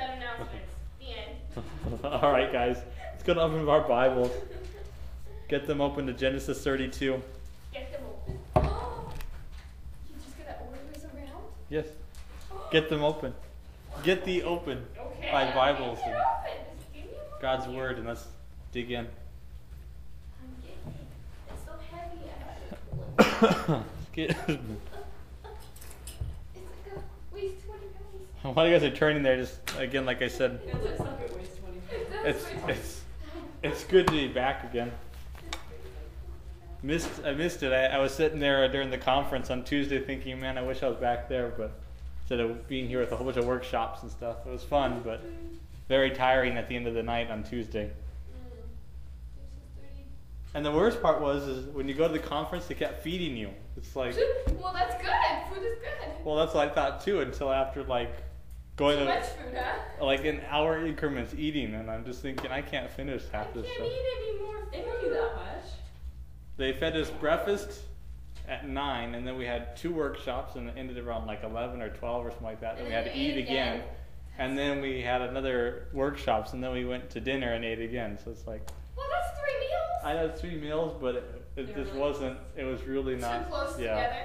done announcements. The end. All right, guys. Let's go to open our Bibles. Get them open to Genesis 32. Get them open. Oh, you just gonna order this around? Yes. Get them open. Get the open Okay. by Bibles Get and it open. Just give me a moment God's here. Word, and let's dig in. I'm getting it. It's so heavy. I have to pull it. Get- It's like a weighs 20 pounds. While you guys are turning there, just again, like I said, It looks like it weighs 20 pounds. it's good to be back again. I missed it. I was sitting there during the conference on Tuesday thinking, man, I wish I was back there, but instead of being here with a whole bunch of workshops and stuff, it was fun, but very tiring at the end of the night on Tuesday. And the worst part is when you go to the conference, they kept feeding you. It's like, Well, that's good. Food is good. well, that's what I thought too, until after like going Too to much food, huh? like in hour increments eating, and I'm just thinking I can't finish I half can't this eat stuff. any more They food. don't do that much. They fed us breakfast at 9, and then we had 2 workshops, and it ended around like 11 or 12 or something like that. And we had to eat again, and then we had another workshops, and then we went to dinner and ate again. So it's like Well, that's 3 meals. I had 3 meals, but it They're just really wasn't. It was really Too not. close Yeah. together.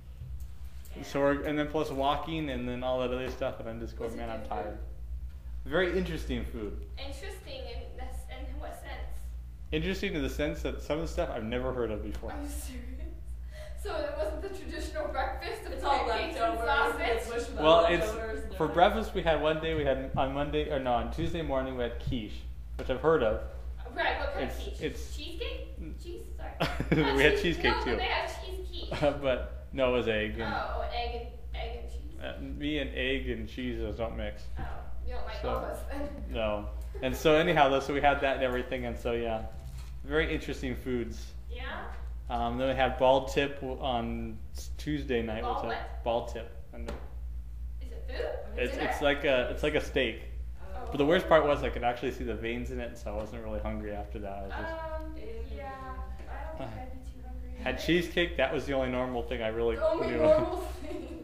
So and then plus walking, and then all that other stuff, and I'm just going, Was it man, I'm good tired. Very interesting food. Interesting in what sense? Interesting in the sense that some of the stuff I've never heard of before. Are you serious? So it wasn't the traditional breakfast of It's all pancakes and leftovers. sausage? Well, it's for breakfast. We had one day. We had on Tuesday morning we had quiche, which I've heard of. Right, what kind of It's- quiche? it's- Cheesecake? Cheese? Sorry. We had cheesecake no, too. No, they have cheese quiche. But no, it was egg. And, Oh, egg and cheese? me and egg and cheeses don't mix. Oh, you don't like So- all this then? No. And so anyhow, though, so we had that and everything, and so yeah, very interesting foods. Yeah? Then we had ball tip on Tuesday night. Ball was a what? ball tip. And Is it food? it's Dinner? it's like a steak. But the worst part was I could actually see the veins in it, so I wasn't really hungry after that. I was just Yeah. I don't think I'd be too hungry. had cheesecake. That was the only normal thing I really The only knew. normal thing.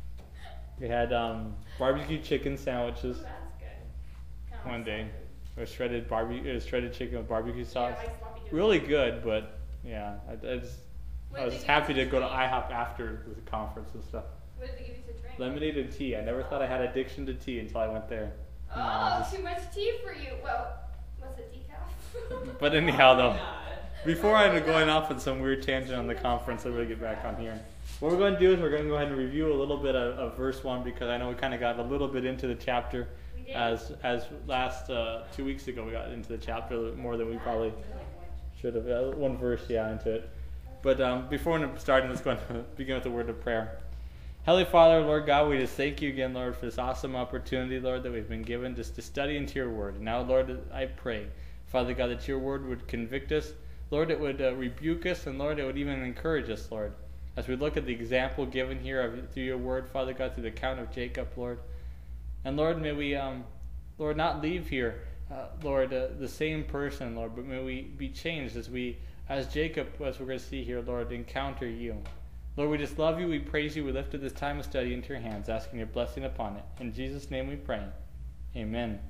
We had barbecue chicken sandwiches Ooh, that's good. Kinda one like day. sloppy. It was shredded chicken with barbecue Yeah, sauce. like sloppy Joe. Really good, but yeah, I What was did just they give happy you to go to drink? IHOP after the conference and stuff. What did they give you to drink? Lemonade and tea. I never thought I had addiction to tea until I went there. And I Oh, was too much tea for you. Well, was it decaf? But anyhow, though, Not. before I'm going off on some weird tangent on the conference, I'm going to get back on here. What we're going to do is we're going to go ahead and review a little bit of verse 1, because I know we kind of got a little bit into the chapter. We did. As last 2 weeks ago, we got into the chapter a little bit more than we probably should have. One verse, yeah, into it. But before starting, let's go ahead and begin with a word of prayer. Heavenly Father, Lord God, we just thank you again, Lord, for this awesome opportunity, Lord, that we've been given just to study into your word. And now, Lord, I pray, Father God, that your word would convict us. Lord, it would rebuke us, and Lord, it would even encourage us, Lord. As we look at the example given here through your word, Father God, through the account of Jacob, Lord. And Lord, may we, Lord, not leave here, Lord, the same person, Lord, but may we be changed as Jacob, as we're going to see here, Lord, encounter you. Lord, we just love you, we praise you, we lift this time of study into your hands, asking your blessing upon it. In Jesus' name we pray. Amen.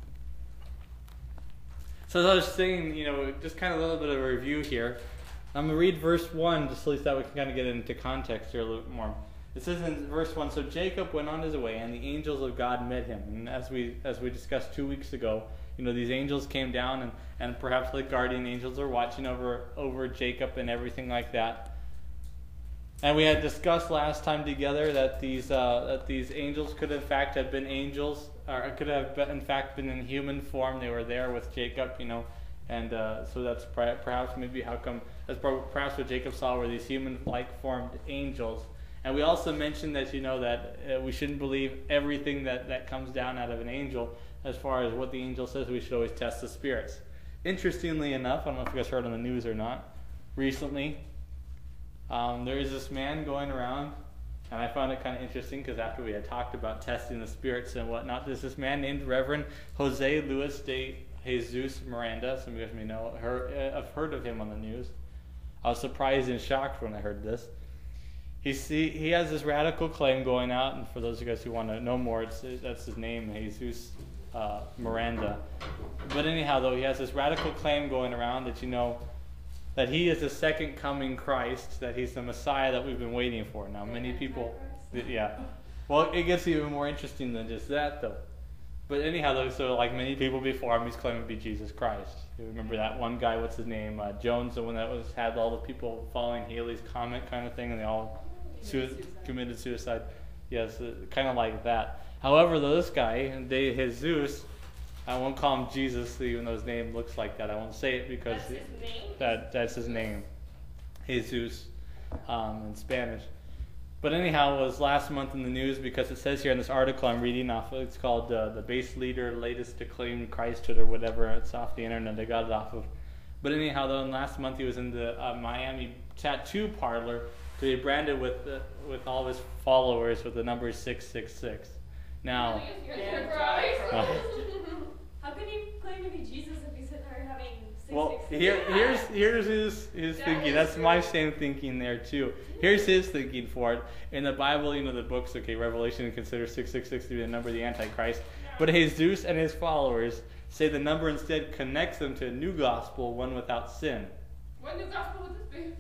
So as I was saying, just kind of a little bit of a review here. I'm going to read verse 1, just at least that we can kind of get into context here a little bit more. It says in verse 1, so Jacob went on his way, and the angels of God met him. And as we discussed 2 weeks ago, these angels came down, and perhaps like guardian angels are watching over Jacob and everything like that. And we had discussed last time together that these angels could in fact have been angels, or could have in fact been in human form. They were there with Jacob, and so that's perhaps maybe how come, that's perhaps what Jacob saw were these human-like formed angels. And we also mentioned that that we shouldn't believe everything that comes down out of an angel. As far as what the angel says, we should always test the spirits. Interestingly enough, I don't know if you guys heard on the news or not, recently, there is this man going around, and I found it kind of interesting because after we had talked about testing the spirits and whatnot, there's this man named Reverend Jose Luis de Jesus Miranda. Some of you guys may know, I've heard of him on the news. I was surprised and shocked when I heard this. he has this radical claim going out, and for those of you guys who want to know more, that's his name, Jesus Miranda. But anyhow, though, he has this radical claim going around that that he is the second coming Christ, that he's the Messiah that we've been waiting for. Now, many people, yeah. Well, it gets even more interesting than just that, though. But anyhow, though, so like many people before him, he's claiming to be Jesus Christ. You remember that one guy, what's his name? Jones, the one that had all the people following Haley's comment kind of thing, and they all committed suicide. Yes, kind of like that. However, though, this guy, Jesus, I won't call him Jesus, even though his name looks like that. I won't say it because That's his name? that's his name, Jesus, in Spanish. But anyhow, it was last month in the news because it says here in this article I'm reading off, it's called The Base Leader Latest to Claim Christhood or whatever. It's off the internet. I got it off of. But anyhow, though, last month he was in the Miami tattoo parlor to be branded with all of his followers with the number 666. Now, You're surprised. How can you claim to be Jesus if he's sitting there having 666? well, here's his thinking. That's my same thinking there too. Here's his thinking for it. In the Bible, the books, Revelation considers 666 to be the number of the Antichrist. But Jesus and his followers say the number instead connects them to a new gospel, one without sin. What new gospel would this be?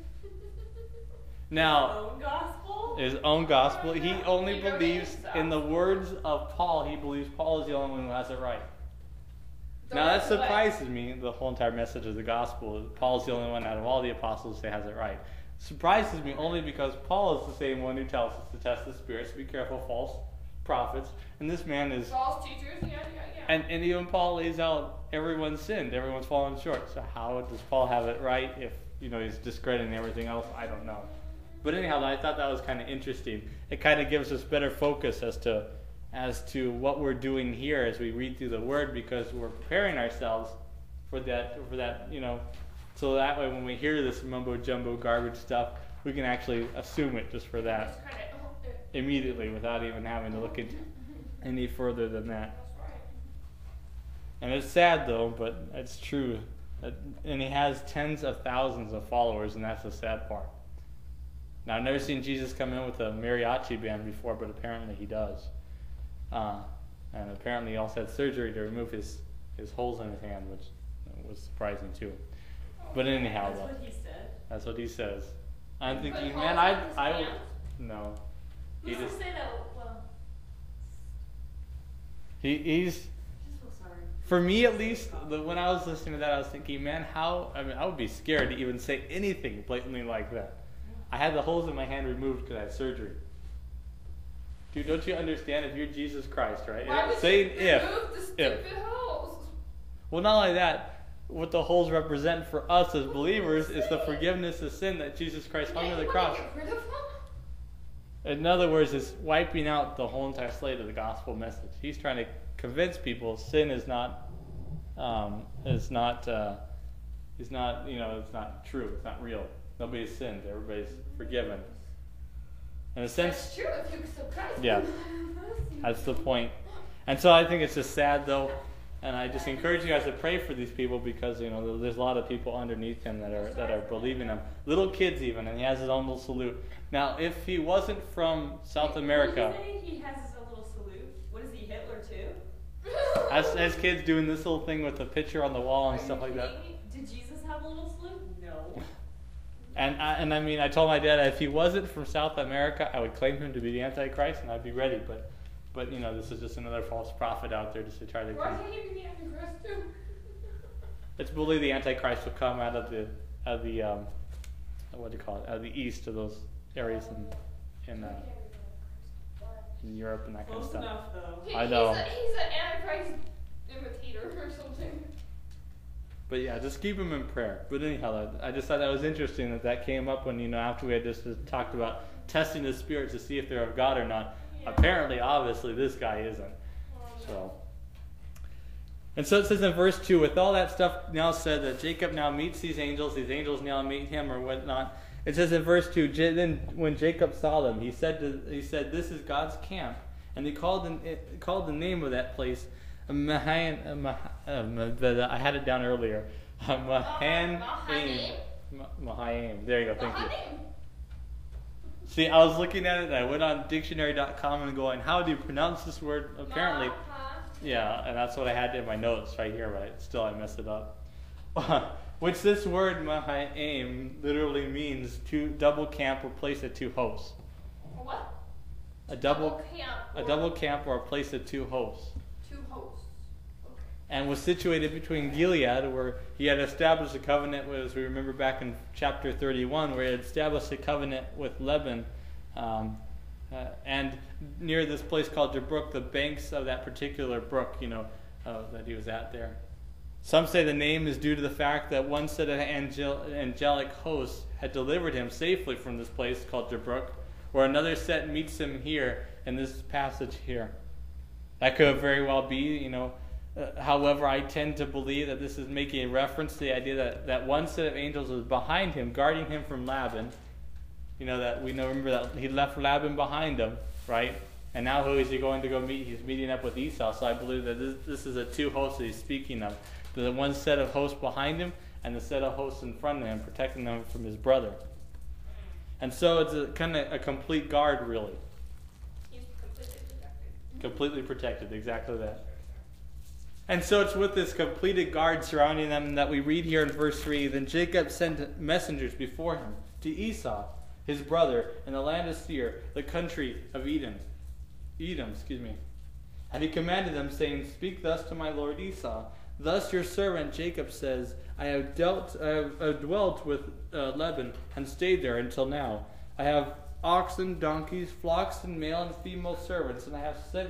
Now, Own gospel? his own gospel, he only believes in the words of Paul. He believes Paul is the only one who has it right. Now that surprises me, the whole entire message of the gospel. Paul's the only one out of all the apostles that has it right. Surprises me only because Paul is the same one who tells us to test the spirits, be careful of false prophets. And this man is... False teachers, yeah. And even Paul lays out everyone's sinned, everyone's fallen short. So how does Paul have it right if, he's discrediting everything else? I don't know. But anyhow, I thought that was kind of interesting. It kind of gives us better focus as to what we're doing here as we read through the Word, because we're preparing ourselves for that, so that way when we hear this mumbo-jumbo garbage stuff, we can actually assume it just for that Just kind of, immediately without even having to look into any further than that. that's right. And it's sad, though, but it's true. And he has tens of thousands of followers, and that's the sad part. Now, I've never seen Jesus come in with a mariachi band before, but apparently he does. And apparently he also had surgery to remove his holes in his hand, which was surprising too. But anyhow, That's what he said. that's what he says. I'm Put thinking, holes man, in his I hands? no. Who's to say that? Well, He's just feel sorry. for me at least. When I was listening to that, I was thinking, man, I would be scared to even say anything blatantly like that. I had the holes in my hand removed because I had surgery. Dude, don't you understand? If you're Jesus Christ, right? Why would Saying you remove the stupid holes? Well, not only that, what the holes represent for us as believers is the forgiveness of sin that Jesus Christ hung on the cross. Get rid of them? In other words, it's wiping out the whole entire slate of the gospel message. He's trying to convince people sin is not it's not true. It's not real. Nobody's sinned. Everybody's forgiven. In a sense, That's true if you accept Christ. yeah, that's the point. And so I think it's just sad, though, and I just encourage you guys to pray for these people because there's a lot of people underneath him that are believing him, little kids even, and he has his own little salute. Now, if he wasn't from South America, What did you say? He has his own little salute. What is he, Hitler too? as kids doing this little thing with the picture on the wall and Are stuff you like that. kidding me? Did Jesus have a little salute? No. And I told my dad if he wasn't from South America, I would claim him to be the Antichrist, and I'd be ready. But this is just another false prophet out there just to try to. Why can't you be the Antichrist too? It's believed the Antichrist will come out of the what do you call it? Out of the east of those areas in Europe and that kind of Close stuff. enough, though. I know. He's an Antichrist imitator or something. But yeah, just keep him in prayer. But anyhow, I just thought that was interesting that came up when after we had just talked about testing the spirits to see if they're of God or not. Yeah. Apparently, obviously, this guy isn't. So. And so it says in verse 2, with all that stuff now said that Jacob now meets these angels now meet him or whatnot. It says in verse 2, then when Jacob saw them, he said, this is God's camp. And he called the name of that place Mahanaim. I had it down earlier. Mahanaim. Mahanaim. There you go, thank you. See, I was looking at it and I went on dictionary.com and going, how do you pronounce this word? Apparently, yeah, and that's what I had in my notes right here, but still I messed it up. Which this word, Mahayim, literally means to double camp or place of two hosts. What? A double camp. camp or a place of two hosts. Two hosts. Okay. And was situated between Gilead, where he had established a covenant, as we remember back in chapter 31, where he had established a covenant with Lebanon, and near this place called Jabbok, the banks of that particular brook, that he was at there. Some say the name is due to the fact that one set of angelic hosts had delivered him safely from this place called Jabbok, where another set meets him here in this passage here. That could very well be, however, I tend to believe that this is making a reference to the idea that one set of angels was behind him, guarding him from Laban. Remember that he left Laban behind him, right? And now who is he going to go meet? He's meeting up with Esau. So I believe that this is a two hosts that he's speaking of. The one set of hosts behind him and the set of hosts in front of him, protecting them from his brother. And so it's a kind of a complete guard, really. He's completely protected. Completely protected, exactly that. And so it's with this completed guard surrounding them that we read here in verse 3, then Jacob sent messengers before him to Esau, his brother, in the land of Seir, the country of Edom. And he commanded them, saying, speak thus to my lord Esau. Thus your servant Jacob says, I have dwelt with Laban and stayed there until now. I have oxen, donkeys, flocks, and male and female servants, and I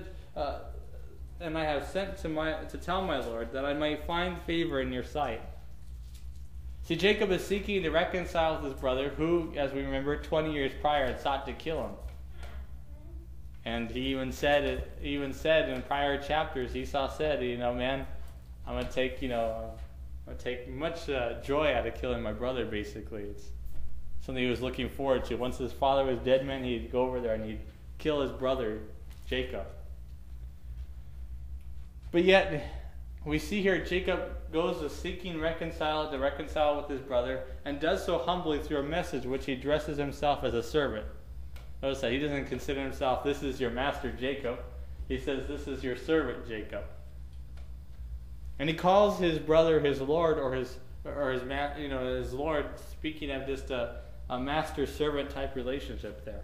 have sent to tell my lord that I might find favor in your sight. See, Jacob is seeking to reconcile with his brother, who, as we remember, 20 years prior had sought to kill him. And he even said in prior chapters, Esau said, man, I'm gonna take much joy out of killing my brother. Basically, it's something he was looking forward to. Once his father was dead, man, he'd go over there and he'd kill his brother Jacob. But yet, we see here Jacob goes to seeking to reconcile with his brother, and does so humbly through a message which he addresses himself as a servant. Notice that he doesn't consider himself, this is your master Jacob. He says, this is your servant Jacob. And he calls his brother his Lord, or his Lord, speaking of just a master-servant type relationship there.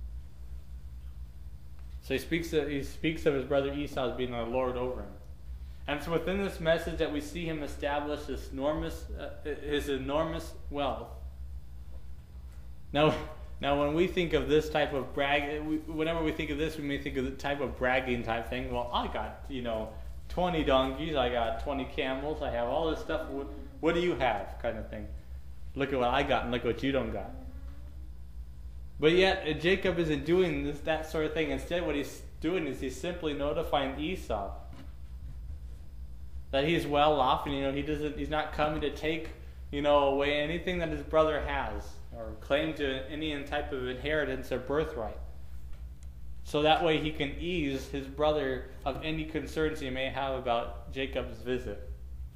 So he speaks of his brother Esau as being a lord over him. And it's within this message that we see him establish his enormous wealth. Now, when we think of this type of whenever we think of this, we may think of the type of bragging type thing. Well, I got 20 donkeys, I got 20 camels, I have all this stuff. What do you have, kind of thing? Look at what I got, and look what you don't got. But yet, Jacob isn't doing that sort of thing. Instead, what he's doing is he's simply notifying Esau that he's well off, and he's not coming to take away anything that his brother has, or claim to any type of inheritance or birthright. So that way he can ease his brother of any concerns he may have about Jacob's visit.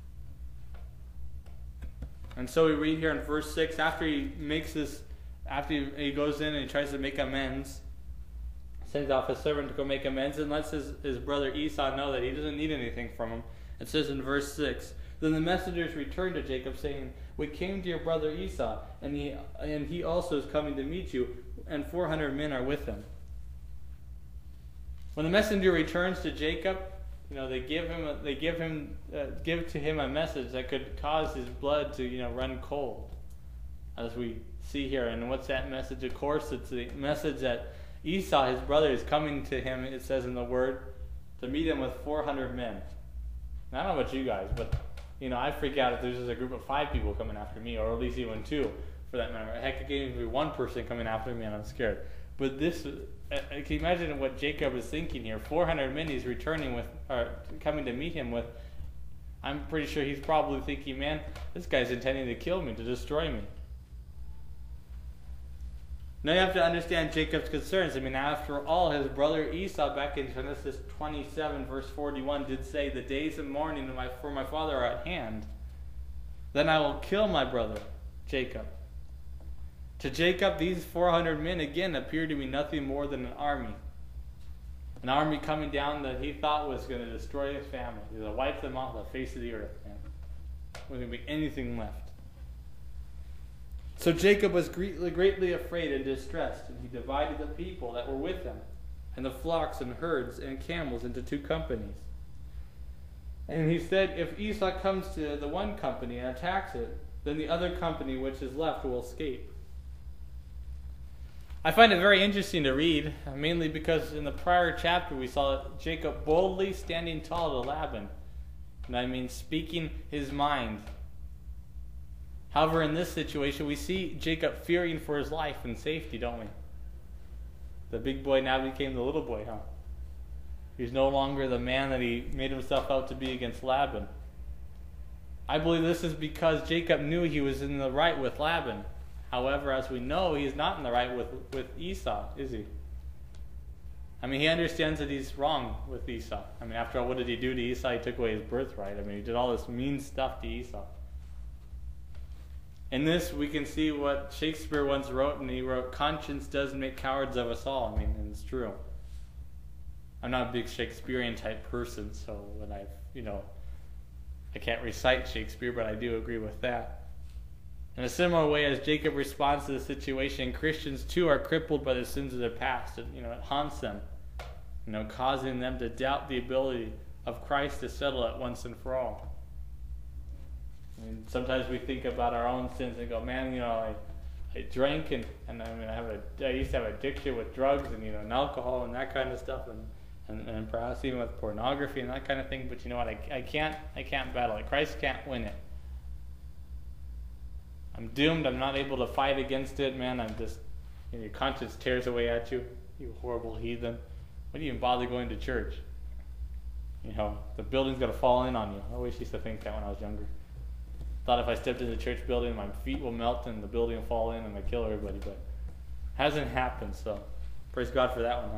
And so we read here in verse 6, after he goes in and he tries to make amends, sends off his servant to go make amends, and lets his brother Esau know that he doesn't need anything from him. It says in verse 6, then the messengers returned to Jacob, saying, we came to your brother Esau, and he also is coming to meet you, and 400 men are with him. When the messenger returns to Jacob, they give to him a message that could cause his blood to run cold, as we see here. And what's that message? Of course, it's the message that Esau, his brother, is coming to him. It says in the word to meet him with 400 men. Now, I don't know about you guys, but I freak out if there's just a group of 5 people coming after me, or at least even 2, for that matter. Heck, it could even be 1 person coming after me, and I'm scared. But this, can you imagine what Jacob is thinking here? 400 men he's returning with, or coming to meet him with. I'm pretty sure he's probably thinking, man, this guy's intending to kill me, to destroy me. Now you have to understand Jacob's concerns. After all, his brother Esau, back in Genesis 27, verse 41, did say, the days of mourning for my father are at hand. Then I will kill my brother, Jacob. To Jacob, these 400 men again appeared to be nothing more than an army. An army coming down that he thought was going to destroy his family. He was going to wipe them off the face of the earth, man. There wasn't going to be anything left. So Jacob was greatly afraid and distressed, and he divided the people that were with him, and the flocks and herds and camels into 2 companies. And he said, if Esau comes to the one company and attacks it, then the other company which is left will escape. I find it very interesting to read, mainly because in the prior chapter we saw Jacob boldly standing tall to Laban. And I mean speaking his mind. However, in this situation we see Jacob fearing for his life and safety, don't we? The big boy now became the little boy, huh? He's no longer the man that he made himself out to be against Laban. I believe this is because Jacob knew he was in the right with Laban. However, as we know, he's not in the right with Esau, is he? I mean, he understands that he's wrong with Esau. I mean, after all, what did he do to Esau? He took away his birthright. I mean, he did all this mean stuff to Esau. In this, we can see what Shakespeare once wrote, and he wrote, "Conscience does make cowards of us all." I mean, and it's true. I'm not a big Shakespearean type person, so when I can't recite Shakespeare, but I do agree with that. In a similar way as Jacob responds to the situation, Christians too are crippled by the sins of their past. It haunts them, causing them to doubt the ability of Christ to settle it once and for all. I mean, sometimes we think about our own sins and go, man, I drank and I used to have addiction with drugs and alcohol and that kind of stuff and perhaps even with pornography and that kind of thing. But you know what? I can't battle it. Christ can't win it. I'm doomed. I'm not able to fight against it, man. I'm just, your conscience tears away at you, you horrible heathen. Why do you even bother going to church? The building's going to fall in on you. I always used to think that when I was younger. Thought if I stepped into the church building, my feet will melt and the building will fall in and I kill everybody, but it hasn't happened, so praise God for that one,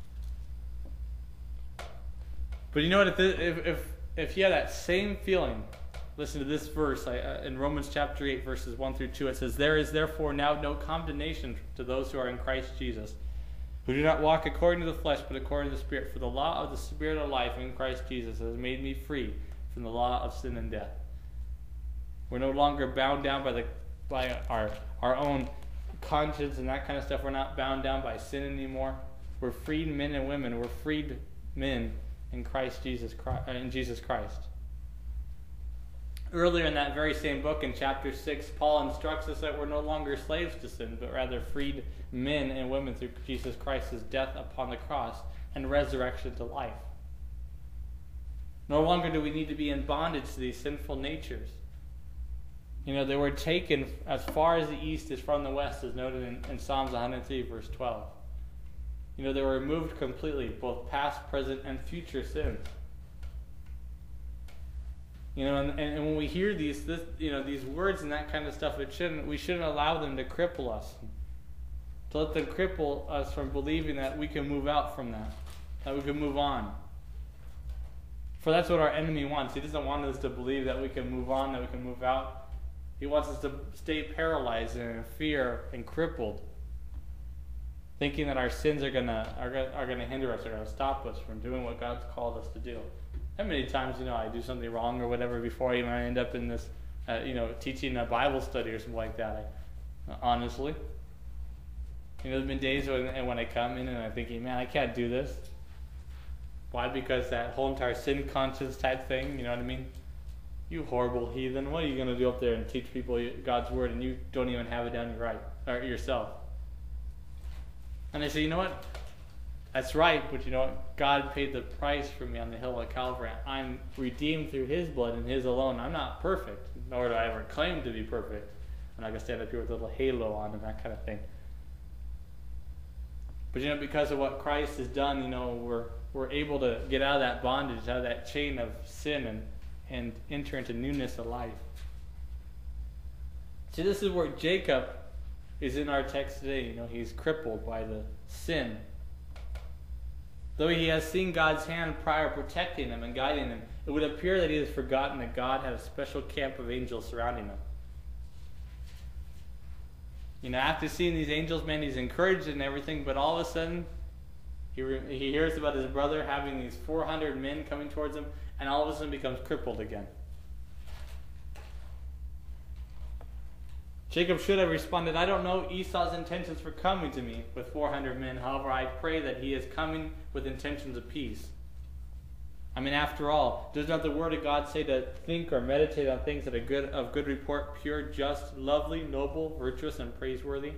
huh? But you know what? If you have that same feeling, listen to this verse in Romans chapter 8, verses 1 through 2. It says, "There is therefore now no condemnation to those who are in Christ Jesus, who do not walk according to the flesh, but according to the Spirit. For the law of the Spirit of life in Christ Jesus has made me free from the law of sin and death." We're no longer bound down by our own conscience and that kind of stuff. We're not bound down by sin anymore. We're freed men and women. We're freed men in Jesus Christ. Earlier in that very same book, in chapter 6, Paul instructs us that we're no longer slaves to sin, but rather freed men and women through Jesus Christ's death upon the cross and resurrection to life. No longer do we need to be in bondage to these sinful natures. They were taken as far as the east is from the west, as noted in Psalms 103, verse 12. They were removed completely, both past, present, and future sins. And when we hear these words and that kind of stuff, we shouldn't allow them to cripple us. To let them cripple us from believing that we can move out from that we can move on. For that's what our enemy wants. He doesn't want us to believe that we can move on, that we can move out. He wants us to stay paralyzed and in fear and crippled, thinking that our sins are gonna hinder us, are gonna stop us from doing what God's called us to do. How many times, I do something wrong or whatever before I end up in this, teaching a Bible study or something like that. Honestly, there's been days when I come in and I'm thinking, man, I can't do this. Why? Because that whole entire sin conscience type thing, you know what I mean? You horrible heathen, what are you going to do up there and teach people God's word and you don't even have it down yourself? And I say, you know what? That's right, but you know what? God paid the price for me on the hill of Calvary. I'm redeemed through His blood and His alone. I'm not perfect, nor do I ever claim to be perfect. I'm not going to stand up here with a little halo on and that kind of thing. But because of what Christ has done, we're able to get out of that bondage, out of that chain of sin and enter into newness of life. See, this is where Jacob is in our text today. He's crippled by the sin. Though he has seen God's hand prior protecting him and guiding him, it would appear that he has forgotten that God had a special camp of angels surrounding him. After seeing these angels, man, he's encouraged and everything, but all of a sudden, he hears about his brother having these 400 men coming towards him, and all of a sudden becomes crippled again. Jacob should have responded, I don't know Esau's intentions for coming to me with 400 men. However, I pray that he is coming with intentions of peace. After all, does not the word of God say to think or meditate on things that are of good report, pure, just, lovely, noble, virtuous, and praiseworthy?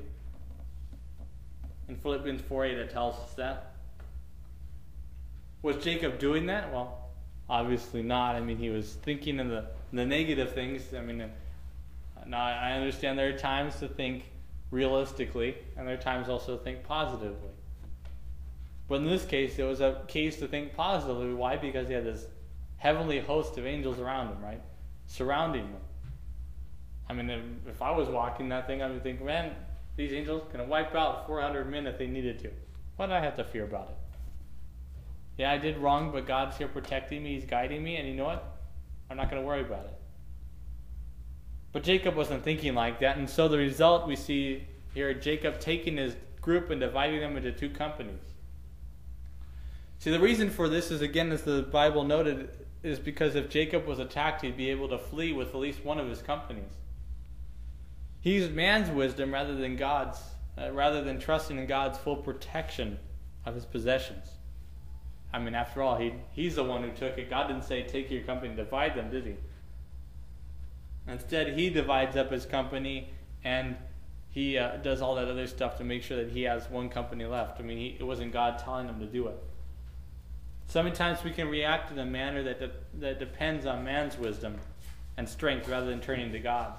In Philippians 4:8 it tells us that. Was Jacob doing that? Well, obviously not. He was thinking in the negative things. Now I understand there are times to think realistically, and there are times also to think positively. But in this case, it was a case to think positively. Why? Because he had this heavenly host of angels around him, right? Surrounding him. If I was walking that thing, I would think, man, these angels can wipe out 400 men if they needed to. Why do I have to fear about it? Yeah, I did wrong, but God's here protecting me. He's guiding me, and you know what? I'm not going to worry about it. But Jacob wasn't thinking like that, and so the result we see here, Jacob taking his group and dividing them into two companies. See, the reason for this is, again, as the Bible noted, is because if Jacob was attacked, he'd be able to flee with at least one of his companies. He used man's wisdom rather than God's, rather than trusting in God's full protection of his possessions. After all, he's the one who took it. God didn't say, take your company and divide them, did he? Instead, he divides up his company, and he does all that other stuff to make sure that he has one company left. It wasn't God telling him to do it. So many times we can react in a manner that depends on man's wisdom and strength rather than turning to God's.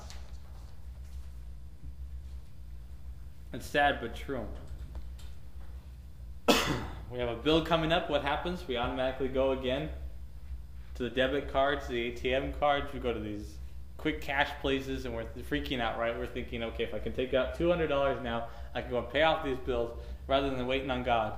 It's sad but true. We have a bill coming up. What happens? We automatically go again to the debit cards, the ATM cards. We go to these quick cash places, and we're freaking out, right? We're thinking, okay, if I can take out $200 now, I can go and pay off these bills rather than waiting on God.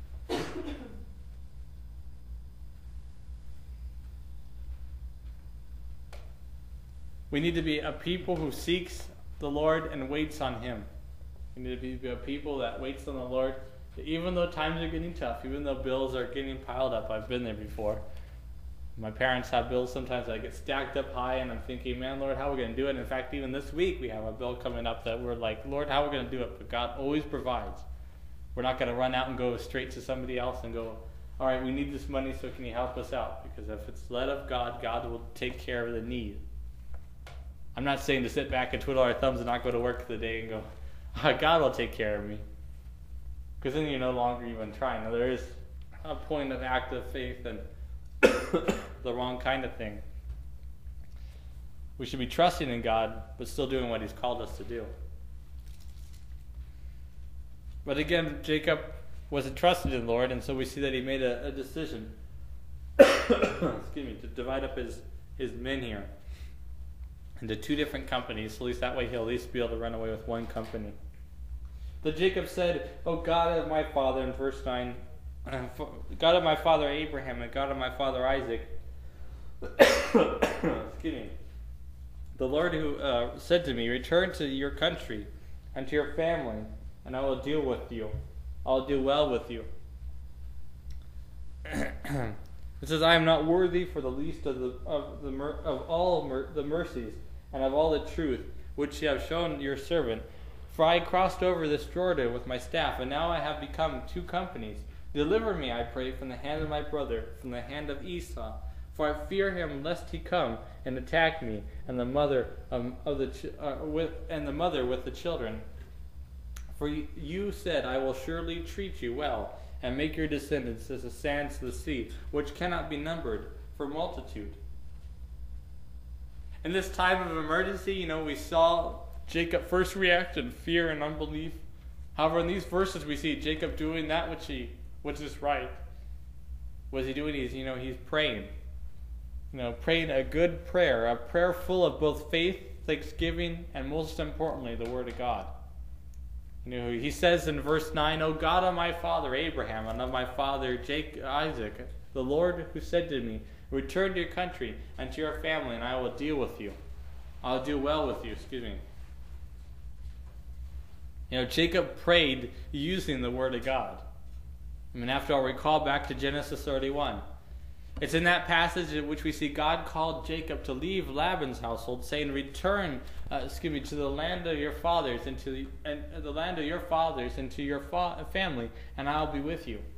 We need to be a people who seeks the Lord and waits on Him. We need to be a people that waits on the Lord. Even though times are getting tough, even though bills are getting piled up, I've been there before. My parents have bills sometimes that get stacked up high, and I'm thinking, man, Lord, how are we going to do it? And in fact, even this week we have a bill coming up that we're like, Lord, how are we going to do it? But God always provides. We're not going to run out and go straight to somebody else and go, all right, we need this money, so can you help us out? Because if it's led of God, God will take care of the need. I'm not saying to sit back and twiddle our thumbs and not go to work for the day and go, God will take care of me. Because then you're no longer even trying. Now, there is a point of active faith and the wrong kind of thing. We should be trusting in God, but still doing what He's called us to do. But again, Jacob wasn't trusted in the Lord, and so we see that he made a decision to divide up his men here into two different companies, so at least that way he'll at least be able to run away with one company. But Jacob said, O God of my father, in verse 9, God of my father Abraham and God of my father Isaac, the Lord who said to me, return to your country and to your family, and I will deal with you. I'll do well with you. It says, I am not worthy for the least of all the mercies and of all the truth which you have shown your servant. For I crossed over this Jordan with my staff, and now I have become two companies. Deliver me, I pray, from the hand of my brother, from the hand of Esau. For I fear him, lest he come and attack me, and the mother with the children. For you said, I will surely treat you well, and make your descendants as the sands of the sea, which cannot be numbered for multitude. In this time of emergency, we saw Jacob first react in fear and unbelief. However, in these verses we see Jacob doing that which is right. What is he doing? He's praying. Praying a good prayer, a prayer full of both faith, thanksgiving, and most importantly, the Word of God. He says in verse 9, O God of my father Abraham and of my father Isaac, the Lord who said to me, return to your country and to your family, and I will deal with you. I'll do well with you, You know, Jacob prayed using the Word of God. I mean, after all, recall back to Genesis 31. It's in that passage in which we see God called Jacob to leave Laban's household, saying, "Return, to the land of your fathers, and the land of your fathers, and to your family, and I'll be with you."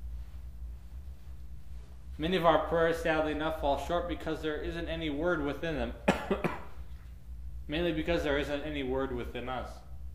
Many of our prayers, sadly enough, fall short because there isn't any word within them. Mainly because there isn't any word within us.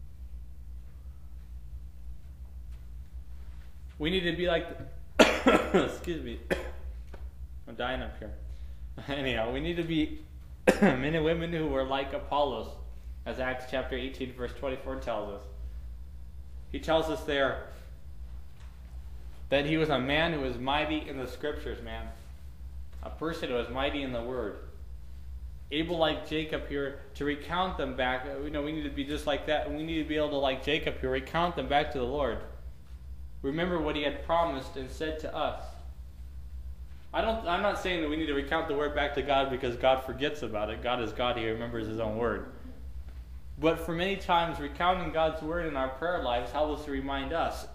We need to be like, excuse me, I'm dying up here. Anyhow, we need to be men and women who were like Apollos, as Acts chapter 18, verse 24 tells us. He tells us there that he was a man who was mighty in the scriptures, man. A person who was mighty in the word. Able like Jacob here to recount them back. We need to be just like that, and we need to be able to, like Jacob here, recount them back to the Lord. Remember what he had promised and said to us. I'm not saying that we need to recount the word back to God because God forgets about it. God is God. He remembers his own word. But for many times, recounting God's word in our prayer lives helps us to remind us.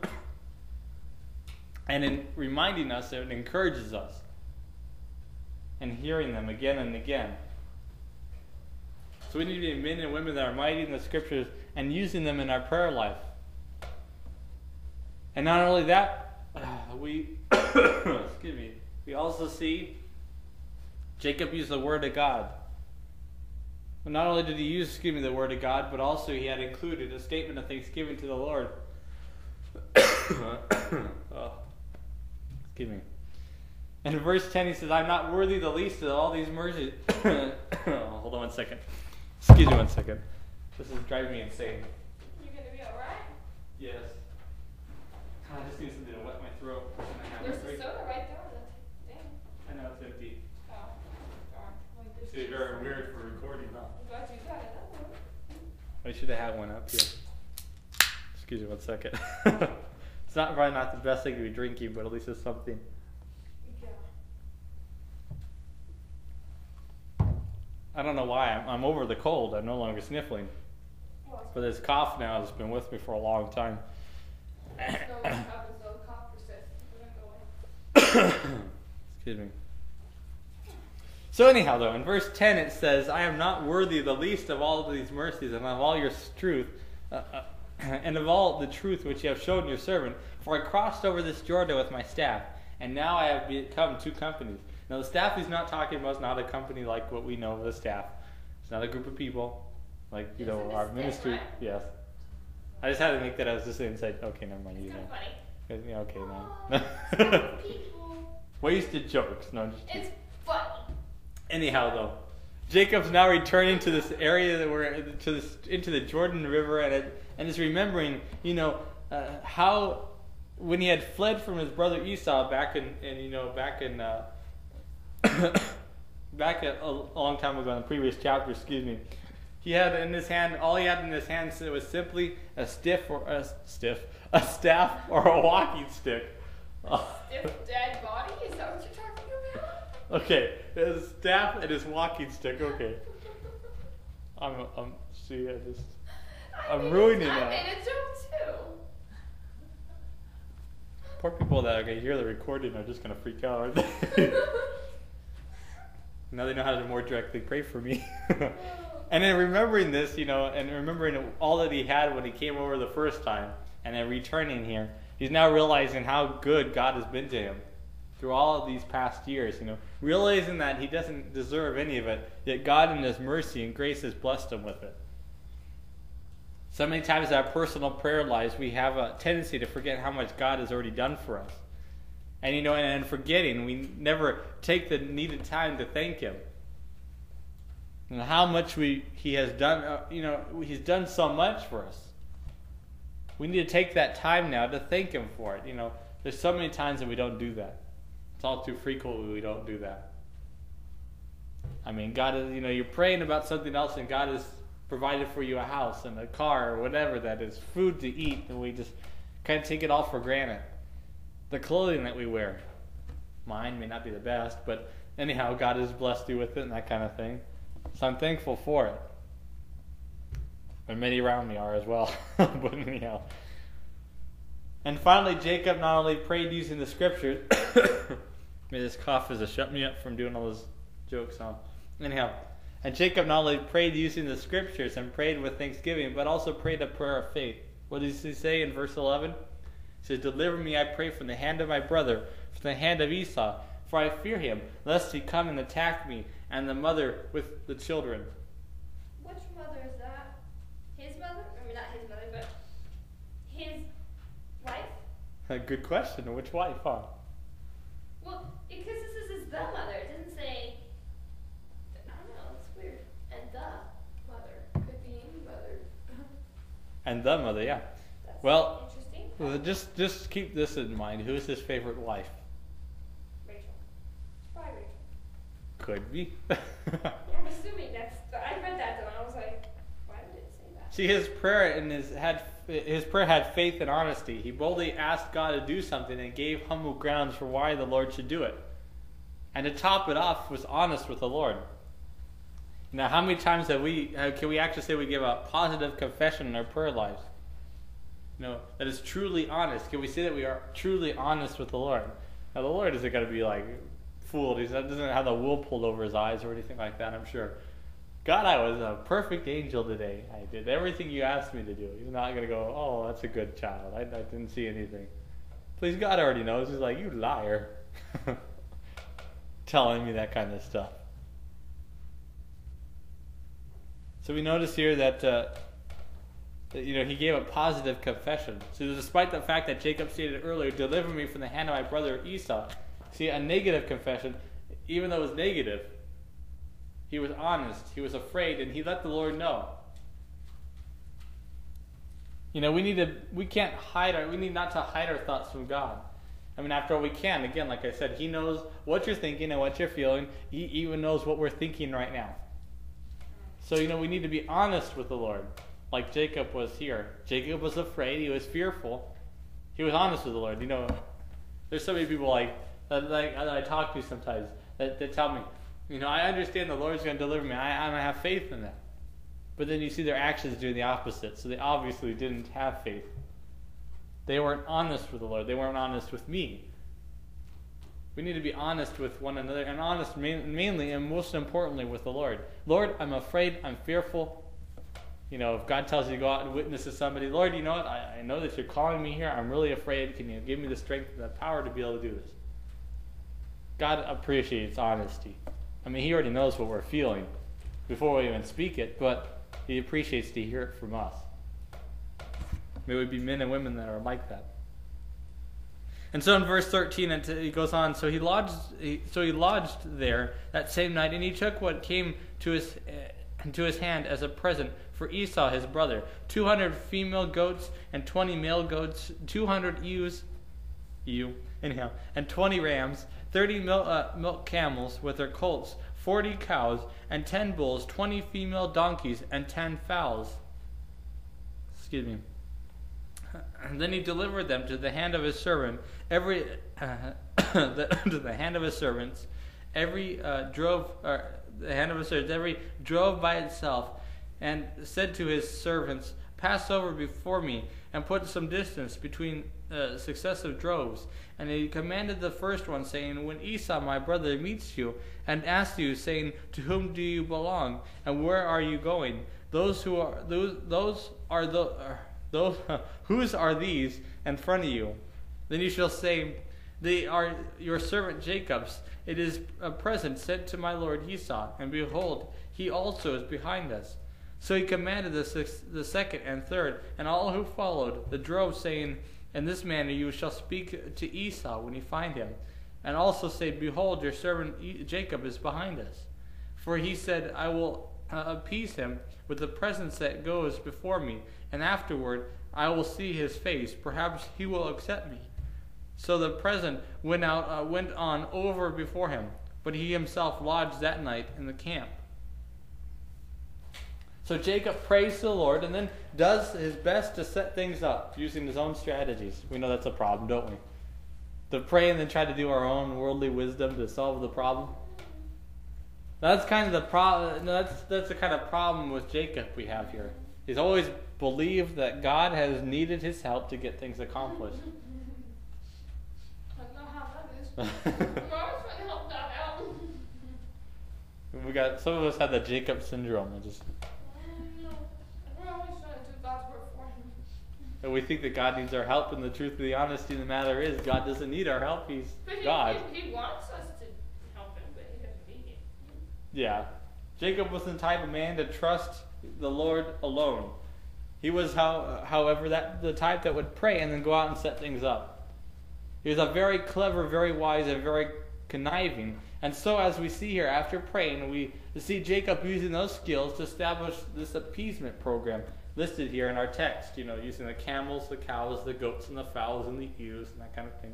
And in reminding us, it encourages us. And hearing them again and again. So we need to be men and women that are mighty in the scriptures and using them in our prayer life. And not only that, we also see Jacob use the word of God. But not only did he use, the word of God, but also he had included a statement of thanksgiving to the Lord. And in verse 10 he says, "I'm not worthy the least of all these mercies." Hold on one second. Excuse me one second. This is driving me insane. You gonna be alright? Yes. I just need something to wet my throat. There's a soda right there on the thing. I know it's empty. Oh, darn. Like this. It's very weird for recording, huh? I'm glad you got another one. I should have had one up here. Excuse me one second. It's probably not the best thing to be drinking, but at least it's something. Yeah. I don't know why. I'm over the cold. I'm no longer sniffling. Well, But this cough now has been with me for a long time. Excuse me. So anyhow, though, in verse 10 it says, "I am not worthy the least of all of these mercies and of all your truth, and of all the truth which you have shown your servant. For I crossed over this Jordan with my staff, and now I have become two companies." Now the staff he's not talking about is not a company like what we know of the staff. It's not a group of people, like Isn't our this ministry. right? Yes. I just had to make that. I was just inside. Okay, never mind. It's You kind know. of funny. Yeah, okay, Aw, man. stop, people. Wasted jokes. No, just It's funny. anyhow, though, Jacob's now returning to this area that we're into the Jordan River, and is remembering, how when he had fled from his brother Esau back a long time ago in the previous chapter. Excuse me. He had in his hand, all he had in his hand was simply a staff or a walking stick. Stiff dead body? Is that what you're talking about? Okay, his staff and his walking stick. Okay, I'm ruining I that. made a joke too. Poor people that are gonna hear the recording are just gonna freak out, aren't they? Now they know how to more directly pray for me. And then remembering this, and remembering all that he had when he came over the first time, and then returning here, he's now realizing how good God has been to him through all of these past years, realizing that he doesn't deserve any of it, yet God in his mercy and grace has blessed him with it. So many times in our personal prayer lives, we have a tendency to forget how much God has already done for us. And, and forgetting, we never take the needed time to thank him. And how much he has done, he's done so much for us. We need to take that time now to thank him for it. There's so many times that we don't do that. It's all too frequently we don't do that. I mean, God is, you're praying about something else and God has provided for you a house and a car or whatever that is, food to eat, and we just kind of take it all for granted. The clothing that we wear. Mine may not be the best, but anyhow, God has blessed you with it and that kind of thing. So I'm thankful for it. And many around me are as well. But anyhow. And finally, Jacob not only prayed using the scriptures. May this cough is to shut me up from doing all those jokes. Anyhow. And Jacob not only prayed using the scriptures and prayed with thanksgiving, but also prayed a prayer of faith. What does he say in verse 11? He says, "Deliver me, I pray, from the hand of my brother, from the hand of Esau, for I fear him, lest he come and attack me, and the mother with the children." Which mother is that? His mother? I mean, not his mother, but his wife? Good question. Which wife, huh? Well, because this is his the mother. It doesn't say. I don't know. It's weird. And the mother could be any mother. And the mother, yeah. That's Well, interesting. well, just keep this in mind. Who's his favorite wife? Rachel. Probably Rachel. Could be. Yeah, I'm assuming that's. I read that though, and I was like, why would it say that? See, his prayer had faith and honesty. He boldly asked God to do something and gave humble grounds for why the Lord should do it. And to top it off, was honest with the Lord. Now, how many times can we actually say we give a positive confession in our prayer lives? That is truly honest. Can we say that we are truly honest with the Lord? Now, the Lord isn't going to be like fooled. He doesn't have the wool pulled over his eyes or anything like that, I'm sure. God, I was a perfect angel today. I did everything you asked me to do. He's not going to go, oh, that's a good child. I didn't see anything. Please, God already knows. He's like, you liar. Telling me that kind of stuff. So we notice here that he gave a positive confession. So despite the fact that Jacob stated earlier, "Deliver me from the hand of my brother Esau," see, a negative confession, even though it was negative, he was honest, he was afraid, and he let the Lord know. We need not to hide our thoughts from God. I mean, after all, we can. Again, like I said, He knows what you're thinking and what you're feeling. He even knows what we're thinking right now. So, we need to be honest with the Lord, like Jacob was here. Jacob was afraid. He was fearful. He was honest with the Lord. There's so many people that I talk to sometimes that tell me, I understand the Lord's going to deliver me. I have faith in that. But then you see their actions doing the opposite. So they obviously didn't have faith. They weren't honest with the Lord. They weren't honest with me. We need to be honest with one another, and honest mainly and most importantly with the Lord. Lord, I'm afraid, I'm fearful. If God tells you to go out and witness to somebody, Lord, you know what? I know that you're calling me here. I'm really afraid. Can you give me the strength and the power to be able to do this? God appreciates honesty. I mean, He already knows what we're feeling before we even speak it, but He appreciates to hear it from us. May we be men and women that are like that. And so in verse 13, he goes on, so he lodged there that same night, and he took what came to his hand as a present for Esau his brother, 200 female goats and 20 male goats, 200 ewes, and 20 rams, 30 milk camels with their colts, 40 cows, and 10 bulls, 20 female donkeys, and 10 fowls. And then he delivered them to the hand of his servant, every drove by itself, and said to his servants, "Pass over before me, and put some distance between successive droves." And he commanded the first one, saying, "When Esau my brother meets you, and asks you, saying, 'To whom do you belong, and where are you going?' Whose are these in front of you? Then you shall say, 'They are your servant Jacob's. It is a present sent to my lord Esau, and behold, he also is behind us.' So he commanded the second and third, and all who followed the drove, saying, 'In this manner you shall speak to Esau when you find him, and also say, Behold, your servant Jacob is behind us.' For he said, I will appease him with the presence that goes before me, and afterward I will see his face. Perhaps he will accept me.' So the present went on over before him, but he himself lodged that night in the camp." So Jacob prays to the Lord and then does his best to set things up using his own strategies. We know that's a problem, don't we? To pray and then try to do our own worldly wisdom to solve the problem. That's kind of the problem. That's the kind of problem with Jacob we have here. He's always believed that God has needed his help to get things accomplished. I don't know how that is. I'm always trying to help God out. We got some of us have the Jacob syndrome. I don't know. We're always trying to do God's work for him. And we think that God needs our help, and the truth of the honesty of the matter is God doesn't need our help. He's But God. He wants us to help him, but he doesn't need it. Yeah. Jacob was the type of man to trust the Lord alone. He was, however, the type that would pray and then go out and set things up. He was a very clever, very wise, and very conniving. And so, as we see here, after praying, we see Jacob using those skills to establish this appeasement program listed here in our text. Using the camels, the cows, the goats, and the fowls, and the ewes, and that kind of thing.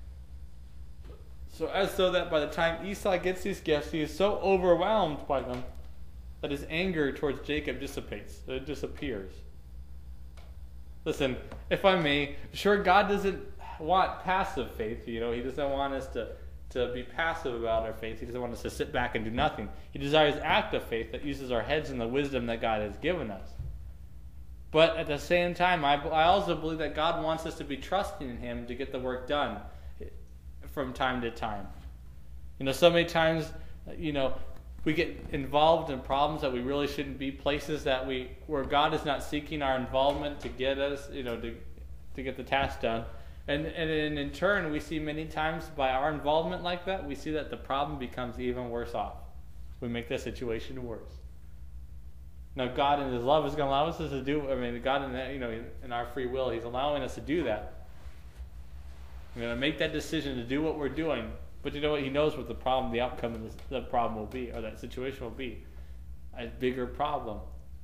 So that by the time Esau gets these gifts, he is so overwhelmed by them that his anger towards Jacob dissipates. It disappears. Listen, if I may, sure, God doesn't want passive faith. He doesn't want us to be passive about our faith. He doesn't want us to sit back and do nothing. He desires active faith that uses our heads and the wisdom that God has given us. But at the same time, I also believe that God wants us to be trusting in him to get the work done from time to time. So many times, we get involved in problems that we really shouldn't be, places where God is not seeking our involvement to get us, to get the task done. And in turn, we see many times by our involvement like that, we see that the problem becomes even worse off. We make the situation worse. Now, God in his love is going to allow us to do, God in our free will, he's allowing us to do that. We're going to make that decision to do what we're doing. But you know what? He knows what the outcome of the problem will be, or that situation will be. A bigger problem.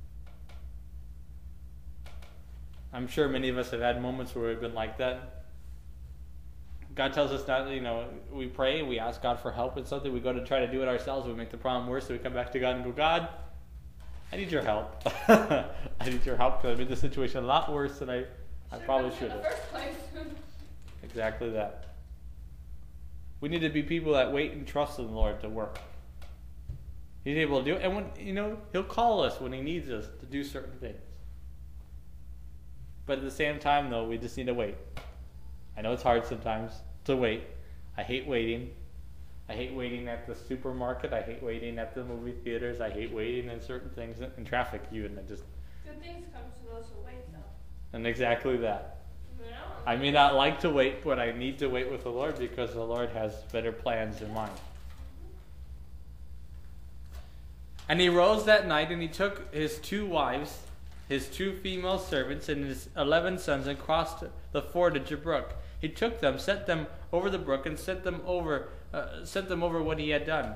I'm sure many of us have had moments where we've been like that. God tells us not, we pray, we ask God for help in something, we go to try to do it ourselves, we make the problem worse, so we come back to God and go, God, I need your help. I need your help because I made the situation a lot worse than I probably should have. In the first place. Exactly that. We need to be people that wait and trust in the Lord to work. He's able to do it. And when he'll call us when he needs us to do certain things. But at the same time, though, we just need to wait. I know it's hard sometimes to wait. I hate waiting. I hate waiting at the supermarket. I hate waiting at the movie theaters. I hate waiting in certain things, in traffic even. Good things come to those who wait, though. And exactly that. Yeah. I may not like to wait, but I need to wait with the Lord because the Lord has better plans in mind. And he rose that night, and he took his 2 wives, his 2 female servants, and his 11 sons, and crossed the ford of Jabbok. He took them, set them over the brook, and sent them over what he had done.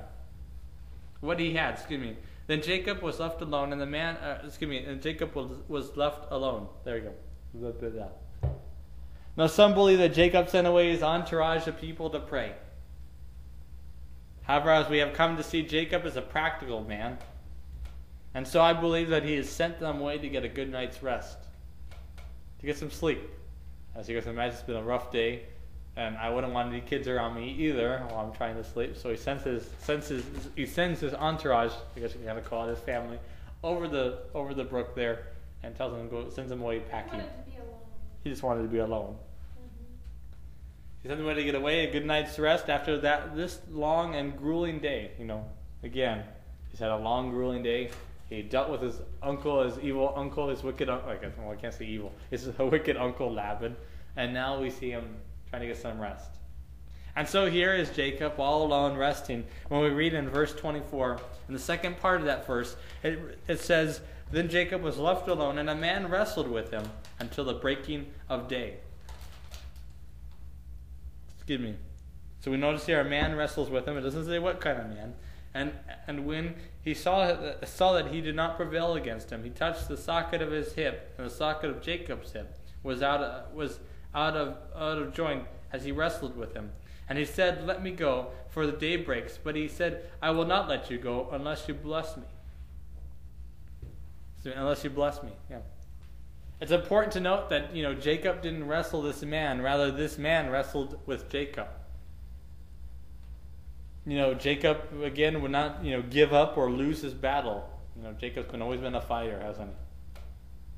Then Jacob was left alone, and and Jacob was left alone. There you go. Now some believe that Jacob sent away his entourage of people to pray. However, as we have come to see, Jacob is a practical man. And so I believe that he has sent them away to get a good night's rest. To get some sleep. As you guys imagine, it's been a rough day. And I wouldn't want any kids around me either while I'm trying to sleep. So he sends his entourage, I guess you can kind of call it his family, over the brook there and tells them sends them away packing. He just wanted to be alone. He sent them away to get away, a good night's rest after this long and grueling day. Again, he's had a long, grueling day. He dealt with his uncle, his evil uncle, his wicked uncle. I can't say evil. His wicked uncle Laban. And now we see him trying to get some rest. And so here is Jacob all alone resting. When we read in verse 24, in the second part of that verse, it says, Then Jacob was left alone, and a man wrestled with him until the breaking of day. So we notice here a man wrestles with him. It doesn't say what kind of man. And when he saw that he did not prevail against him, he touched the socket of his hip, and the socket of Jacob's hip was out of joint as he wrestled with him. And he said, Let me go, for the day breaks. But he said, I will not let you go unless you bless me. Unless you bless me. Yeah. It's important to note that Jacob didn't wrestle this man. Rather, this man wrestled with Jacob. Jacob again would not give up or lose his battle. Jacob's always been a fighter, hasn't he?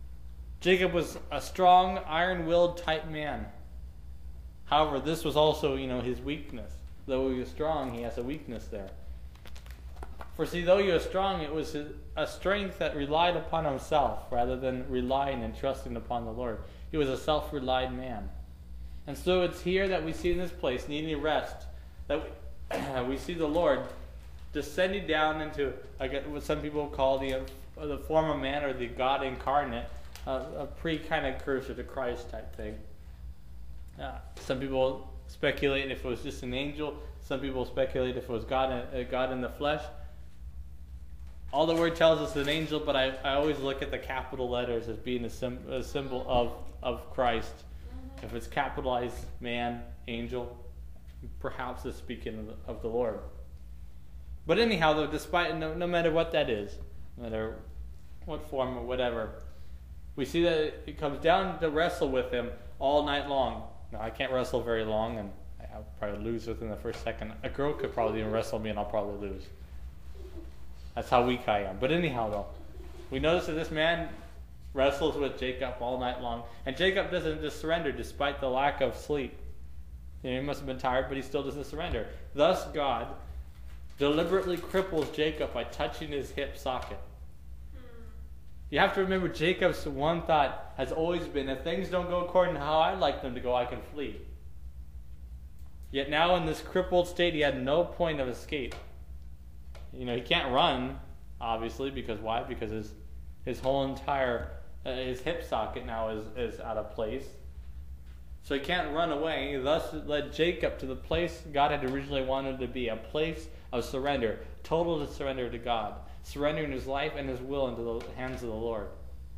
Jacob was a strong, iron-willed type man. However, this was also, his weakness. Though he was strong, he has a weakness there. For see, though he was strong, it was a strength that relied upon himself rather than relying and trusting upon the Lord. He was a self-relied man. And so it's here that we see in this place, needing rest, that we see the Lord descending down into what some people call the form of man, or the God incarnate, a pre-cursor to Christ type thing. Some people speculate if it was just an angel. Some people speculate if it was God in the flesh. All the word tells us an angel, but I always look at the capital letters as being a symbol of Christ. If it's capitalized man, angel, perhaps it's speaking of the Lord. But anyhow, though, despite no matter what that is, no matter what form or whatever, we see that it comes down to wrestle with him all night long. Now, I can't wrestle very long, and I'll probably lose within the first second. A girl could probably even wrestle me, and I'll probably lose. That's how weak I am. But anyhow, though, we notice that this man wrestles with Jacob all night long. And Jacob doesn't just surrender despite the lack of sleep. He must have been tired, but he still doesn't surrender. Thus, God deliberately cripples Jacob by touching his hip socket. You have to remember, Jacob's one thought has always been, if things don't go according to how I'd like them to go, I can flee. Yet now in this crippled state, he had no point of escape. He can't run, obviously, because why? Because his whole entire, his hip socket now is out of place. So he can't run away. Thus it led Jacob to the place God had originally wanted to be, a place of surrender, total surrender to God, surrendering his life and his will into the hands of the Lord.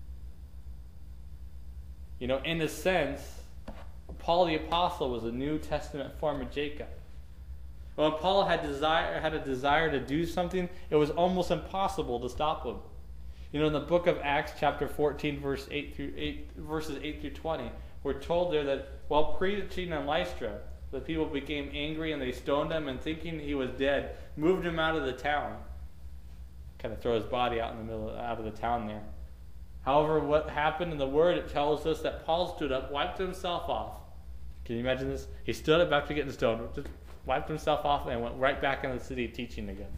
In a sense, Paul the Apostle was a New Testament form of Jacob. When Paul had a desire to do something, it was almost impossible to stop him. In the book of Acts, chapter 14, verses 8 through 20, we're told there that while preaching in Lystra, the people became angry and they stoned him, and thinking he was dead, moved him out of the town. Kind of throw his body out of the town there. However, what happened in the Word, it tells us that Paul stood up, wiped himself off. Can you imagine this? He stood up after getting stoned, just wiped himself off, and went right back into the city teaching again.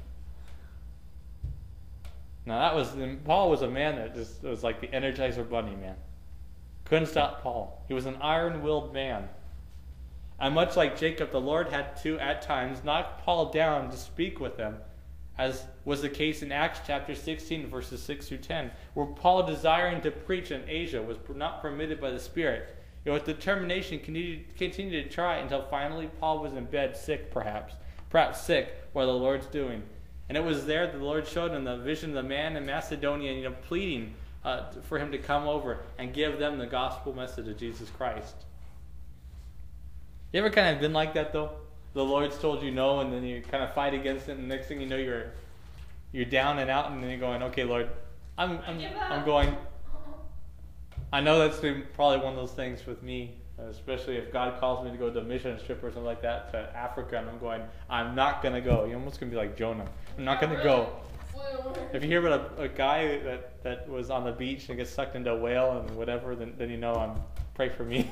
Now Paul was a man that just was like the Energizer Bunny, man. Couldn't stop Paul. He was an iron-willed man. And much like Jacob, the Lord had to, at times, knock Paul down to speak with him, as was the case in Acts chapter 16, verses 6 through 10, where Paul, desiring to preach in Asia, was not permitted by the Spirit. With determination, continued to try until finally Paul was in bed, sick perhaps sick, while the Lord's doing. And it was there that the Lord showed him the vision of the man in Macedonia, pleading for him to come over and give them the gospel message of Jesus Christ. You ever kind of been like that, though? The Lord's told you no, and then you kind of fight against it, and the next thing you know, you're down and out, and then you're going, okay, Lord, I'm going. I know that's been probably one of those things with me, especially if God calls me to go to a mission trip or something like that to Africa, and I'm going, I'm not going to go. You're almost going to be like Jonah. I'm not going to go. If you hear about a guy that was on the beach and gets sucked into a whale and whatever, then you know, pray for me.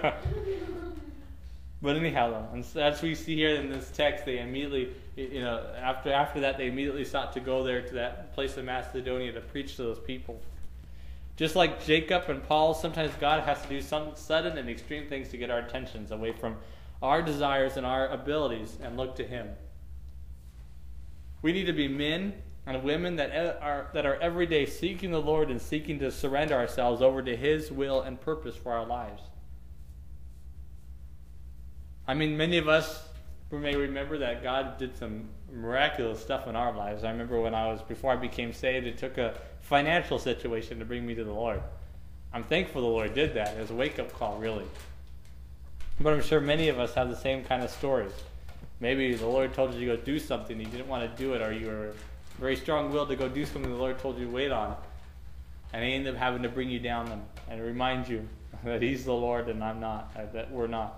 But anyhow, though, and as we see here in this text, they immediately, after that, they immediately sought to go there to that place of Macedonia to preach to those people. Just like Jacob and Paul, sometimes God has to do some sudden and extreme things to get our attentions away from our desires and our abilities and look to Him. We need to be men and women that are every day seeking the Lord and seeking to surrender ourselves over to His will and purpose for our lives. I mean, many of us may remember that God did some miraculous stuff in our lives. I remember before I became saved, it took a financial situation to bring me to the Lord. I'm thankful the Lord did that. It was a wake-up call, really. But I'm sure many of us have the same kind of stories. Maybe the Lord told you to go do something, you didn't want to do it, or you were very strong-willed to go do something the Lord told you to wait on. And He ended up having to bring you down and remind you that He's the Lord and I'm not, that we're not.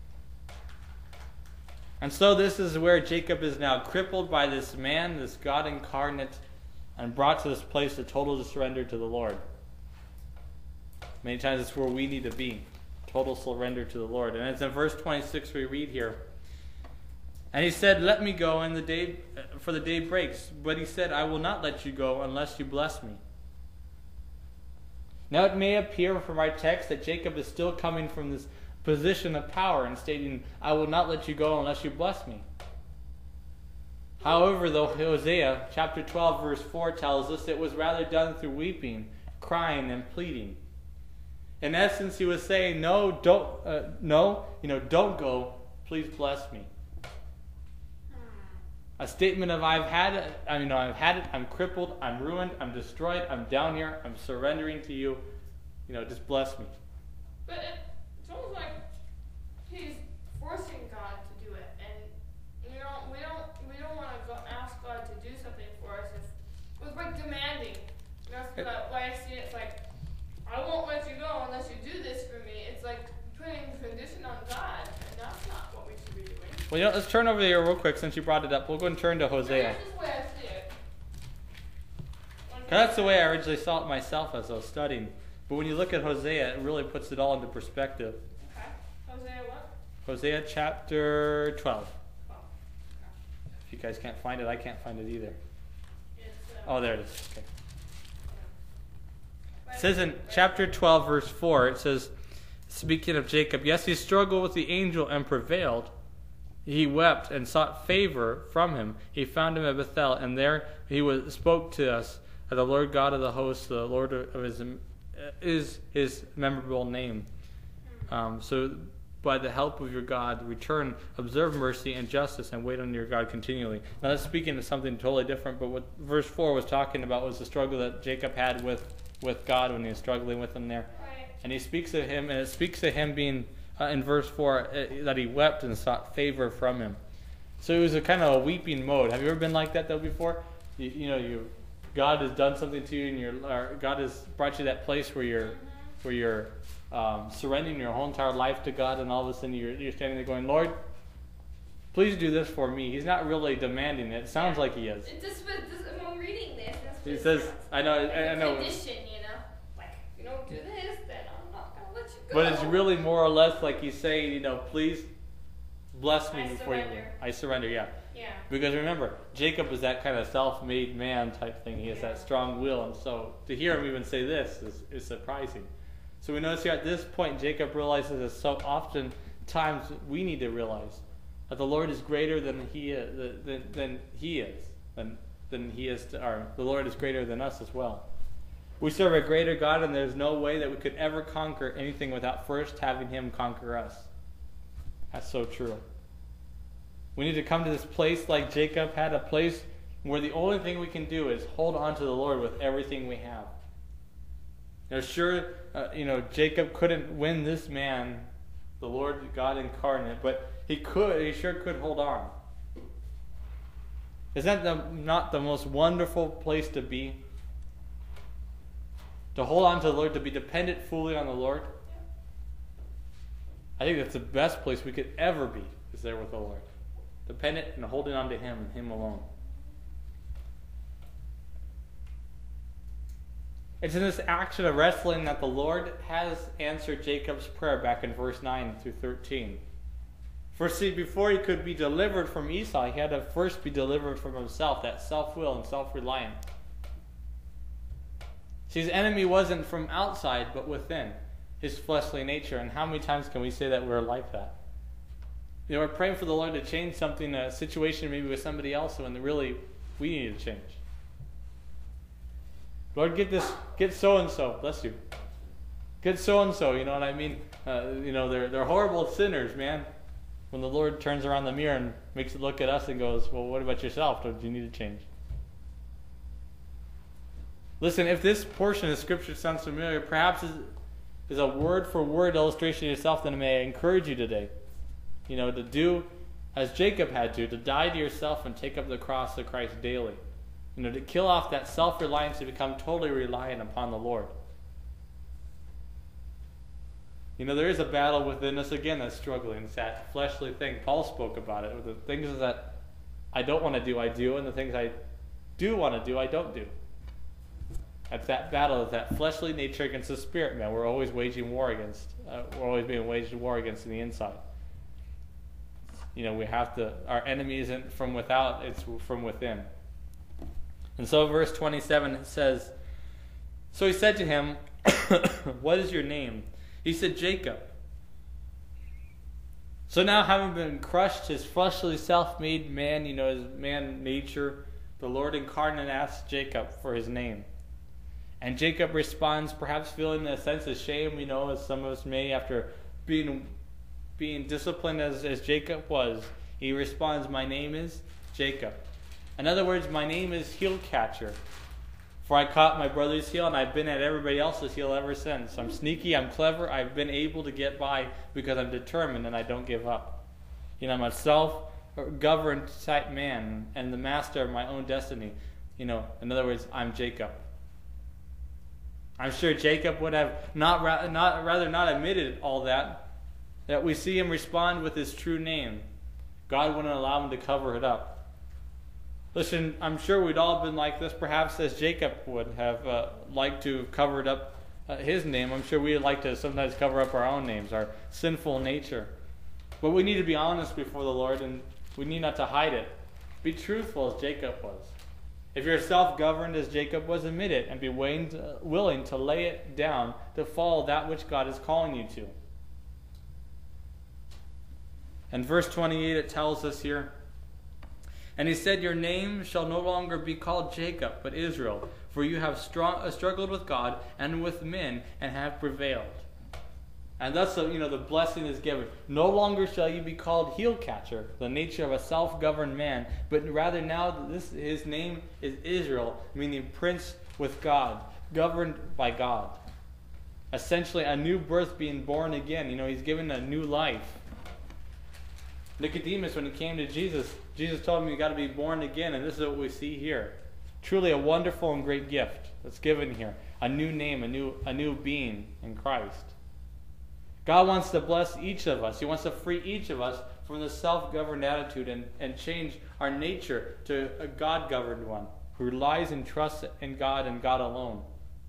And so this is where Jacob is now crippled by this man, this God incarnate, and brought to this place of total surrender to the Lord. Many times it's where we need to be. Total surrender to the Lord. And it's in verse 26 we read here. And he said, let me go, for the day breaks. But he said, I will not let you go unless you bless me. Now it may appear from our text that Jacob is still coming from this position of power and stating, I will not let you go unless you bless me. However, though Hosea chapter 12 verse 4 tells us it was rather done through weeping, crying, and pleading. In essence, he was saying, don't go, please bless me. A statement of I've had it, I'm crippled, I'm ruined, I'm destroyed, I'm down here, I'm surrendering to you, just bless me. But it's almost like he's forcing God to do it, and we don't want to ask God to do something for us. It's like demanding. That's why I see it. It's like, I won't let you go unless you do this for me. It's like putting condition on God, and that's not what we should be doing. Well, let's turn over here real quick since you brought it up. We'll go and turn to Hosea. That's just the way I see it. That's the way I originally saw it myself as I was studying. But when you look at Hosea, it really puts it all into perspective. Okay. Hosea what? Hosea chapter 12. Oh. Okay. If you guys can't find it, I can't find it either. It's, Oh, there it is. Okay. yeah. It says in chapter 12, verse 4, it says, speaking of Jacob, yes, he struggled with the angel and prevailed. He wept and sought favor from him. He found him at Bethel, and there spoke to us, the Lord God of the hosts, the Lord of his memorable name. So by the help of your God, return, observe mercy and justice, and wait on your God continually. Now that's speaking of something totally different, but what verse 4 was talking about was the struggle that Jacob had with God when he was struggling with him there. Right. And he speaks of him, and it speaks of him being, in verse 4, that he wept and sought favor from him. So it was a kind of a weeping mode. Have you ever been like that though before? God has done something to you, and God has brought you to that place where you're surrendering your whole entire life to God, and all of a sudden you're standing there going, Lord, please do this for me. He's not really demanding it. It sounds like he is. It just when I'm reading this, that's what He it says, sounds I know, like I know. condition, like if you don't do this, then I'm not gonna let you go. But it's really more or less like he's saying, please bless me I before you leave. surrender. I surrender, yeah. Yeah. Because remember, Jacob is that kind of self-made man type thing. He has that strong will, and so to hear him even say this is surprising. So we notice here at this point, Jacob realizes that so often times we need to realize that the Lord is greater than he is, the Lord is greater than us as well. We serve a greater God, and there's no way that we could ever conquer anything without first having him conquer us. That's so true. We need to come to this place like Jacob had, a place where the only thing we can do is hold on to the Lord with everything we have. Now, sure, Jacob couldn't win this man, the Lord God incarnate, but he sure could hold on. Isn't that not the most wonderful place to be? To hold on to the Lord, to be dependent fully on the Lord? I think that's the best place we could ever be, is there with the Lord. Dependent and holding on to him and him alone. It's in this action of wrestling that the Lord has answered Jacob's prayer back in verse 9 through 13. For see, before he could be delivered from Esau, he had to first be delivered from himself, that self-will and self-reliant. See, his enemy wasn't from outside, but within, his fleshly nature. And how many times can we say that we're like that? We're praying for the Lord to change something, a situation maybe with somebody else, when really we need to change. Lord, get so-and-so, bless you. Get so-and-so, you know what I mean? They're horrible sinners, man. When the Lord turns around the mirror and makes it look at us and goes, well, what about yourself? Do you need to change? Listen, if this portion of Scripture sounds familiar, perhaps is a word-for-word illustration of yourself, then may I encourage you today, to do as Jacob had to die to yourself and take up the cross of Christ daily. To kill off that self-reliance to become totally reliant upon the Lord. There is a battle within us again that's struggling. It's that fleshly thing. Paul spoke about it. The things that I don't want to do, I do, and the things I do want to do, I don't do. At that battle, that fleshly nature against the spirit man, we're always waging war against. We're always being waged war against in the inside. We have to. Our enemy isn't from without; it's from within. And so, verse 27 says, "So he said to him, 'What is your name?' He said, 'Jacob.' So now, having been crushed, his fleshly self-made man, his man nature, the Lord incarnate asks Jacob for his name. And Jacob responds, perhaps feeling a sense of shame, as some of us may, after being disciplined as Jacob was. He responds, 'My name is Jacob.' In other words, my name is Heel Catcher. For I caught my brother's heel, and I've been at everybody else's heel ever since. I'm sneaky, I'm clever, I've been able to get by because I'm determined and I don't give up. I'm a self-governed type man and the master of my own destiny. In other words, I'm Jacob. I'm sure Jacob would have rather not admitted all that we see him respond with his true name. God wouldn't allow him to cover it up. Listen, I'm sure we'd all been like this, perhaps as Jacob would have liked to have covered up his name. I'm sure we'd like to sometimes cover up our own names, our sinful nature. But we need to be honest before the Lord, and we need not to hide it. Be truthful as Jacob was. If you're self-governed as Jacob was, admit it and be willing to lay it down to follow that which God is calling you to. And verse 28, it tells us here, "And he said, 'Your name shall no longer be called Jacob, but Israel, for you have struggled with God and with men and have prevailed.'" And thus, the blessing is given. No longer shall you be called Heel Catcher, the nature of a self-governed man, but rather now his name is Israel, meaning prince with God, governed by God. Essentially, a new birth, being born again. He's given a new life. Nicodemus, when he came to Jesus told him you got to be born again, and this is what we see here. Truly a wonderful and great gift that's given here. A new name, a new being in Christ. God wants to bless each of us. He wants to free each of us from the self-governed attitude and change our nature to a God-governed one who relies and trusts in God and God alone.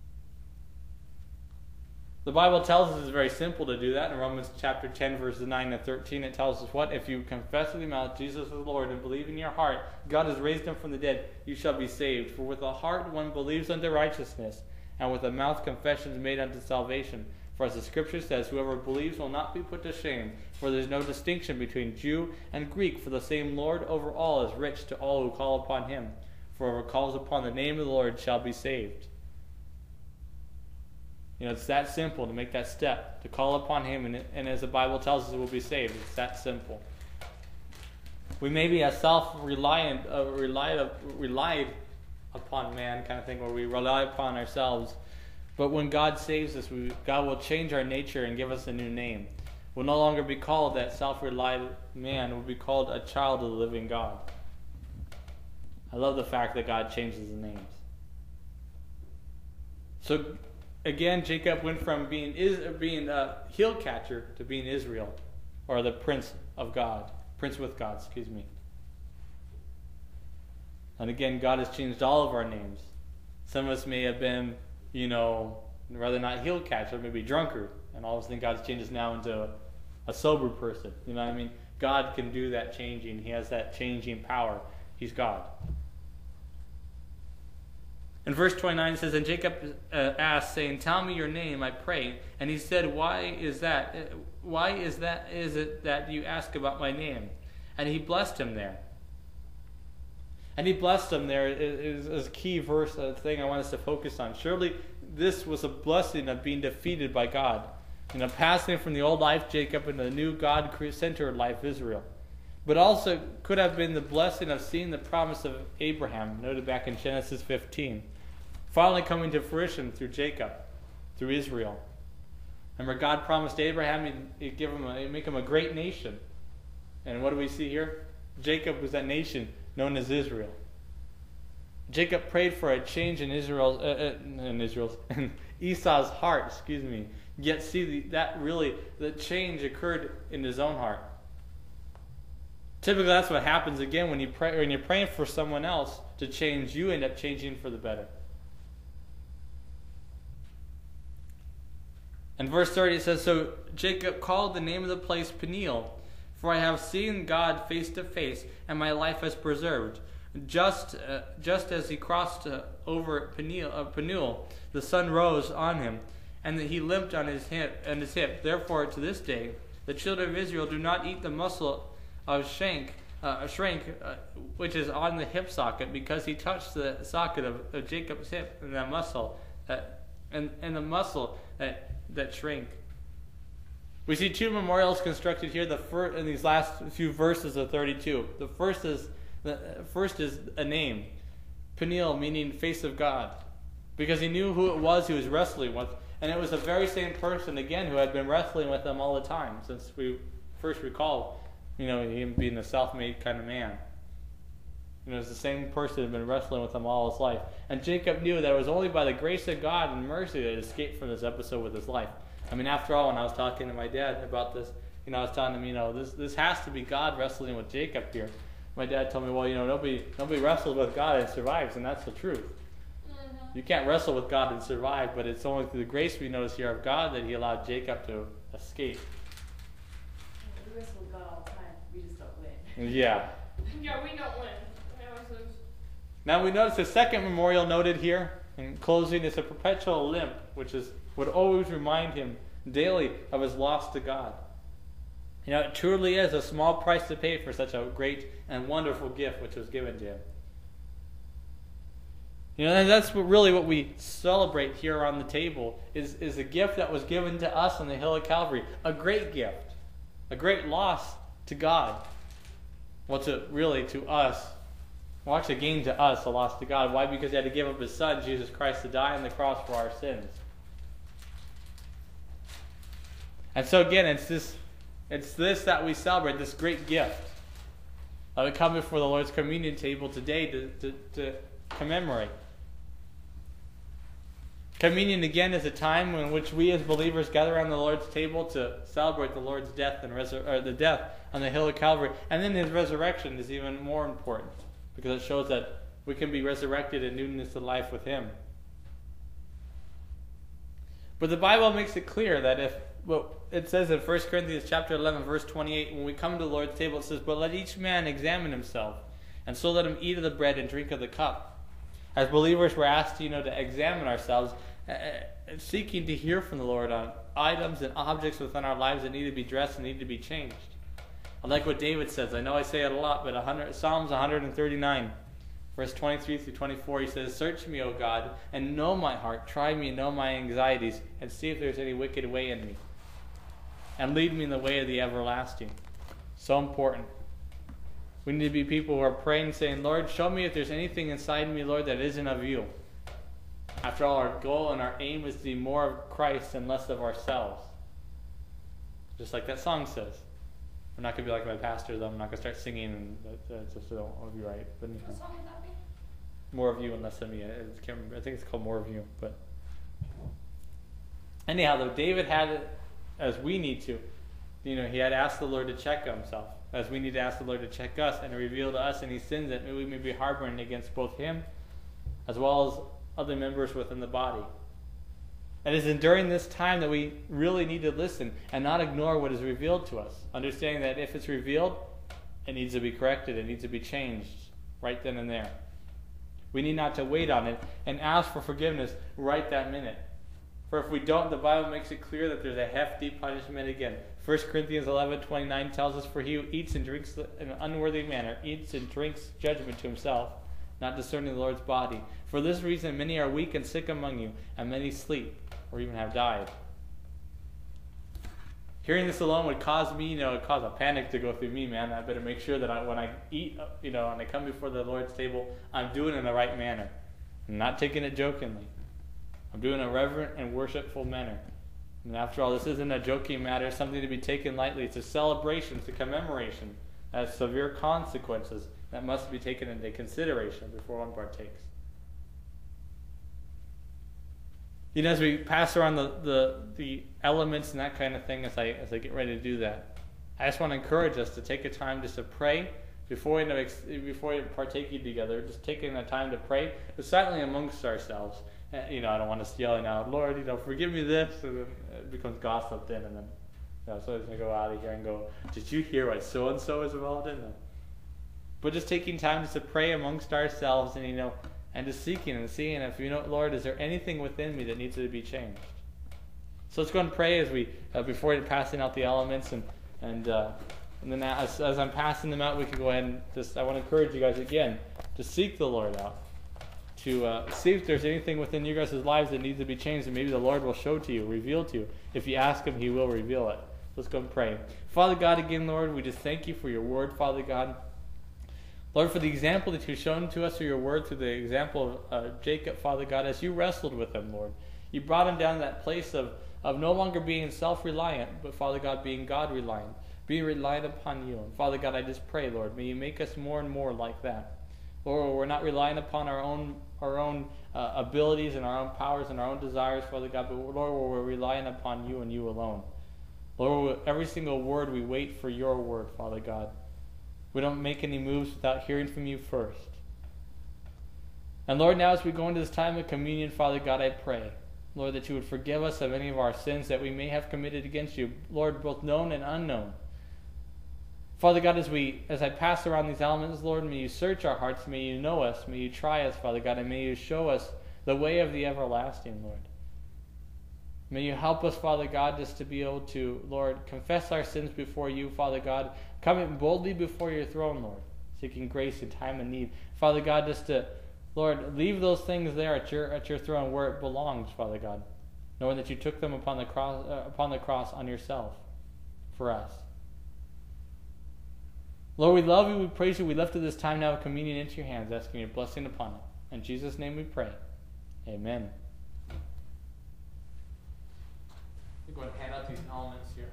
The Bible tells us it's very simple to do that. In Romans chapter 10, verses 9 and 13, it tells us what? "If you confess with your mouth Jesus is Lord and believe in your heart God has raised him from the dead, you shall be saved. For with the heart one believes unto righteousness, and with the mouth confession is made unto salvation. For as the Scripture says, whoever believes will not be put to shame. For there is no distinction between Jew and Greek, for the same Lord over all is rich to all who call upon him. For whoever calls upon the name of the Lord shall be saved." It's that simple to make that step, to call upon him, and as the Bible tells us, we'll be saved. It's that simple. We may be a self-reliant, relied upon man kind of thing, where we rely upon ourselves. But when God saves us, God will change our nature and give us a new name. We'll no longer be called that self-reliant man. We'll be called a child of the living God. I love the fact that God changes the names. So, again, Jacob went from being a heel catcher to being Israel, or the prince with God. And again, God has changed all of our names. Some of us may have been, rather not heel catcher, maybe drunkard, and all of a sudden God's changed us now into a sober person. You know what I mean? God can do that changing. He has that changing power. He's God. In verse 29 it says, "And Jacob asked, saying, 'Tell me your name, I pray.' And he said, 'Why is it that you ask about my name?' And he blessed him there." And he blessed him there is a key verse, a thing I want us to focus on. Surely this was a blessing of being defeated by God. Passing from the old life Jacob into the new God-centered life Israel. But also could have been the blessing of seeing the promise of Abraham, noted back in Genesis 15. Finally coming to fruition through Jacob, through Israel. Remember, God promised Abraham he'd make him a great nation. And what do we see here? Jacob was that nation known as Israel. Jacob prayed for a change in Esau's heart, Yet see the change occurred in his own heart. Typically, that's what happens again when you're praying for someone else to change. You end up changing for the better. In verse 30 it says, "So Jacob called the name of the place Peniel, for I have seen God face to face, and my life is preserved. Just as he crossed over Peniel, the sun rose on him, and that he limped on his hip. Therefore, to this day, the children of Israel do not eat the muscle of shank, which is on the hip socket, because he touched the socket of Jacob's hip, and that muscle, and the muscle that shrank." We see two memorials constructed here. In these last few verses of 32, the first is a name, Peniel, meaning face of God, because he knew who it was he was wrestling with, and it was the very same person again who had been wrestling with him all the time since we first recall, him being a self-made kind of man. It's the same person who had been wrestling with him all his life. And Jacob knew that it was only by the grace of God and mercy that he escaped from this episode with his life. I mean, after all, when I was talking to my dad about this, I was telling him, this has to be God wrestling with Jacob here. My dad told me, well, nobody wrestles with God and survives, and that's the truth. Mm-hmm. You can't wrestle with God and survive, but it's only through the grace we notice here of God that he allowed Jacob to escape. We wrestle with God all the time. We just don't win. Yeah. Yeah, we don't win. We always lose. Now we notice the second memorial noted here in closing is a perpetual limp, which would always remind him daily of his loss to God. It truly is a small price to pay for such a great and wonderful gift which was given to him. And that's really what we celebrate here on the table, is a gift that was given to us on the hill of Calvary. A great gift. A great loss to God. Well, to us. Well, actually gain to us a loss to God. Why? Because he had to give up his son, Jesus Christ, to die on the cross for our sins. And so again, it's this that we celebrate, this great gift. We come before the Lord's communion table today to commemorate. Communion again is a time in which we as believers gather around the Lord's table to celebrate the Lord's death the death on the hill of Calvary, and then his resurrection is even more important because it shows that we can be resurrected in newness of life with him. But the Bible makes it clear that it says in 1 Corinthians chapter 11, verse 28, when we come to the Lord's table, it says, "But let each man examine himself, and so let him eat of the bread and drink of the cup." As believers, we're asked, to examine ourselves, seeking to hear from the Lord on items and objects within our lives that need to be addressed and need to be changed. I like what David says. I know I say it a lot, but Psalms 139, verse 23 through 24, he says, "Search me, O God, and know my heart. Try me and know my anxieties, and see if there's any wicked way in me. And lead me in the way of the everlasting." So important. We need to be people who are praying, saying, "Lord, show me if there's anything inside me, Lord, that isn't of you." After all, our goal and our aim is to be more of Christ and less of ourselves. Just like that song says. I'm not going to be like my pastor, though. I'm not going to start singing, and that's just don't be right. But What song would that be? more of you and less of me. I think it's called More of You. But anyhow, though, David had it as we need to. He had asked the Lord to check himself, as we need to ask the Lord to check us and to reveal to us any sins that we may be harboring against both him as well as other members within the body. And it is during this time that we really need to listen and not ignore what is revealed to us, understanding that if it's revealed, it needs to be corrected, it needs to be changed right then and there. We need not to wait on it and ask for forgiveness right that minute. For if we don't, the Bible makes it clear that there's a hefty punishment again. 1 Corinthians 11:29 tells us, "For he who eats and drinks in an unworthy manner eats and drinks judgment to himself, not discerning the Lord's body. For this reason many are weak and sick among you, and many sleep, or even have died." Hearing this alone would cause me, cause a panic to go through me, man. I better make sure that when I eat, when I come before the Lord's table, I'm doing it in the right manner. I'm not taking it jokingly. I'm doing it in a reverent and worshipful manner. And after all, this isn't a joking matter, it's something to be taken lightly. It's a celebration, it's a commemoration. It has severe consequences that must be taken into consideration before one partakes. As we pass around the elements and that kind of thing, as I get ready to do that, I just want to encourage us to take a time just to pray before we partake together. Just taking a time to pray, but silently amongst ourselves, I don't want to yelling out, Lord, forgive me this, and then it becomes gossip then, and then somebody's going to go out of here and go, did you hear what so-and-so is involved in? No. But just taking time just to pray amongst ourselves and, and just seeking and seeing if, Lord, is there anything within me that needs to be changed? So let's go and pray as we, before passing out the elements, and then as I'm passing them out, we can go ahead and I want to encourage you guys again to seek the Lord out, to see if there's anything within you guys' lives that needs to be changed, and maybe the Lord will show to you, reveal to you. If you ask Him, He will reveal it. Let's go and pray. Father God, again, Lord, we just thank you for your word, Father God. Lord, for the example that you've shown to us through your word, through the example of Jacob, Father God, as you wrestled with him, Lord. You brought him down to that place of no longer being self-reliant, but, Father God, being God-reliant, being reliant upon you. And, Father God, I just pray, Lord, may you make us more and more like that. Lord, we're not relying upon our own abilities and our own powers and our own desires, Father God, but, Lord, we're relying upon you and you alone. Lord, every single word we wait for your word, Father God. We don't make any moves without hearing from you first. And Lord, now as we go into this time of communion, Father God, I pray, Lord, that you would forgive us of any of our sins that we may have committed against you, Lord, both known and unknown. Father God, as I pass around these elements, Lord, may you search our hearts, may you know us, may you try us, Father God, and may you show us the way of the everlasting, Lord. May you help us, Father God, just to be able to, Lord, confess our sins before you, Father God, coming boldly before your throne, Lord, seeking grace in time of need. Father God, just to, Lord, leave those things there at your throne where it belongs, Father God, knowing that you took them upon the cross on yourself for us. Lord, we love you, we praise you, we lift this time now of communion into your hands, asking your blessing upon it. In Jesus' name we pray. Amen. I'm going to hand out these elements here.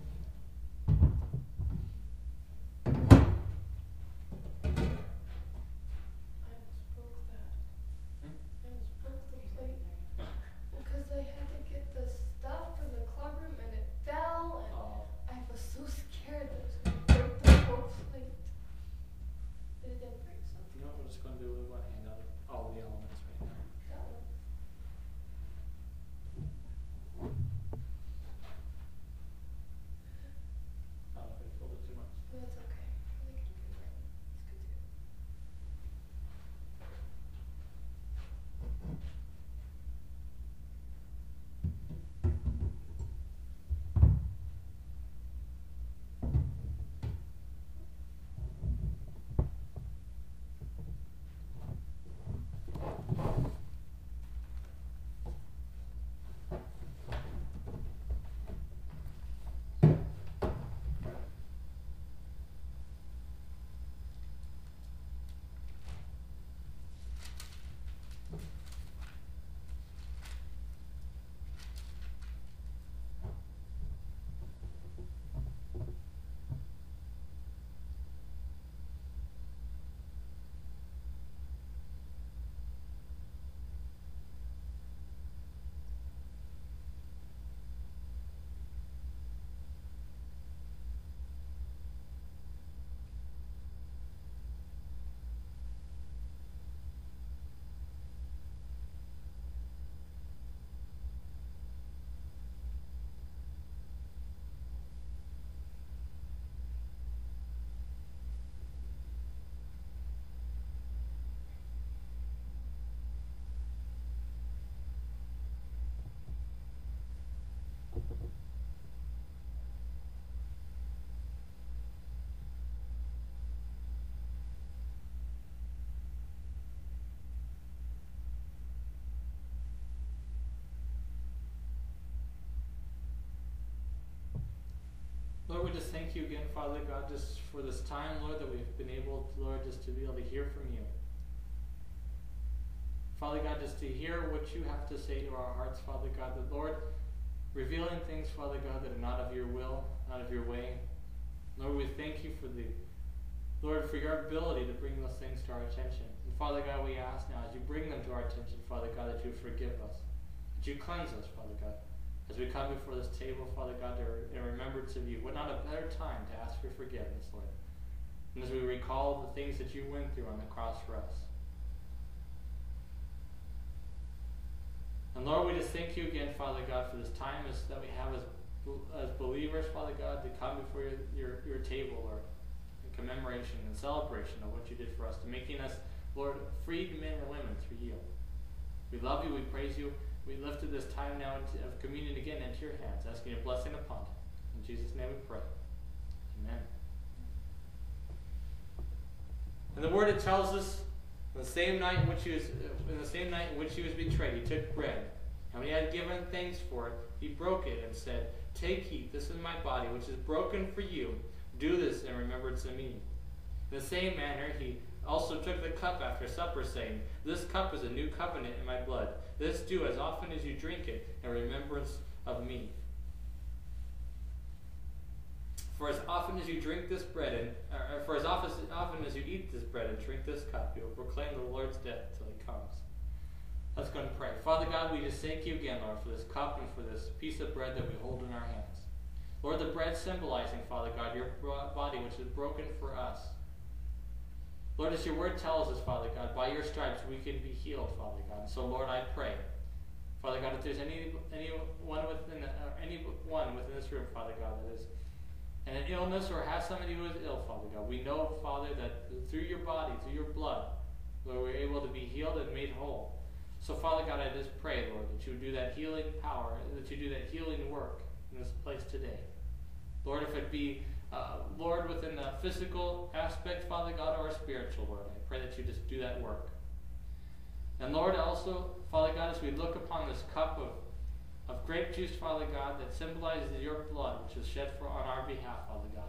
Because I had to get the stuff from the club room and it fell, and I was so scared that it was going to break the whole plate. But it didn't break something. You know what we're just going to do? We're going to hand out all the elements right now. That one. I don't know if I filled it too much. No, it's okay. I think you're good right now. It's good too. Lord, we just thank you again, Father God, just for this time, Lord, that we've been able, Lord, just to be able to hear from you. Father God, just to hear what you have to say to our hearts, Father God, that, Lord, revealing things, Father God, that are not of your will, not of your way. Lord, we thank you for for your ability to bring those things to our attention. And Father God, we ask now, as you bring them to our attention, Father God, that you forgive us, that you cleanse us, Father God. As we come before this table, Father God, in remembrance of you, what not a better time to ask for forgiveness, Lord. And as we recall the things that you went through on the cross for us. And Lord, we just thank you again, Father God, for this time that we have as believers, Father God, to come before your table, Lord, in commemoration and celebration of what you did for us, to making us, Lord, freed men and women through you. We love you, we praise you. We lifted this time now of communion again into your hands, asking your blessing upon it. In Jesus' name we pray. Amen. And the word, it tells us, in the same night in which he was betrayed, he took bread, and when he had given thanks for it, he broke it and said, "Take, eat, this is my body, which is broken for you. Do this in remembrance of me." In the same manner, he also took the cup after supper, saying, "This cup is a new covenant in my blood. This do as often as you drink it in remembrance of me. For as often as you drink this bread, for as often as you eat this bread and drink this cup, you will proclaim the Lord's death till he comes." Let's go and pray. Father God, we just thank you again, Lord, for this cup and for this piece of bread that we hold in our hands. Lord, the bread symbolizing, Father God, your body which is broken for us. Lord, as your word tells us, Father God, by your stripes we can be healed, Father God. So, Lord, I pray, Father God, if there's anyone within this room, Father God, that is in an illness or has somebody who is ill, Father God, we know, Father, that through your body, through your blood, Lord, we're able to be healed and made whole. So, Father God, I just pray, Lord, that you would do that healing power, that you do that healing work in this place today. Lord, if it be, Lord, within the physical aspect, Father God, or spiritual, Lord, I pray that you just do that work. And Lord, also, Father God, as we look upon this cup of grape juice, Father God, that symbolizes your blood, which was shed on our behalf, Father God.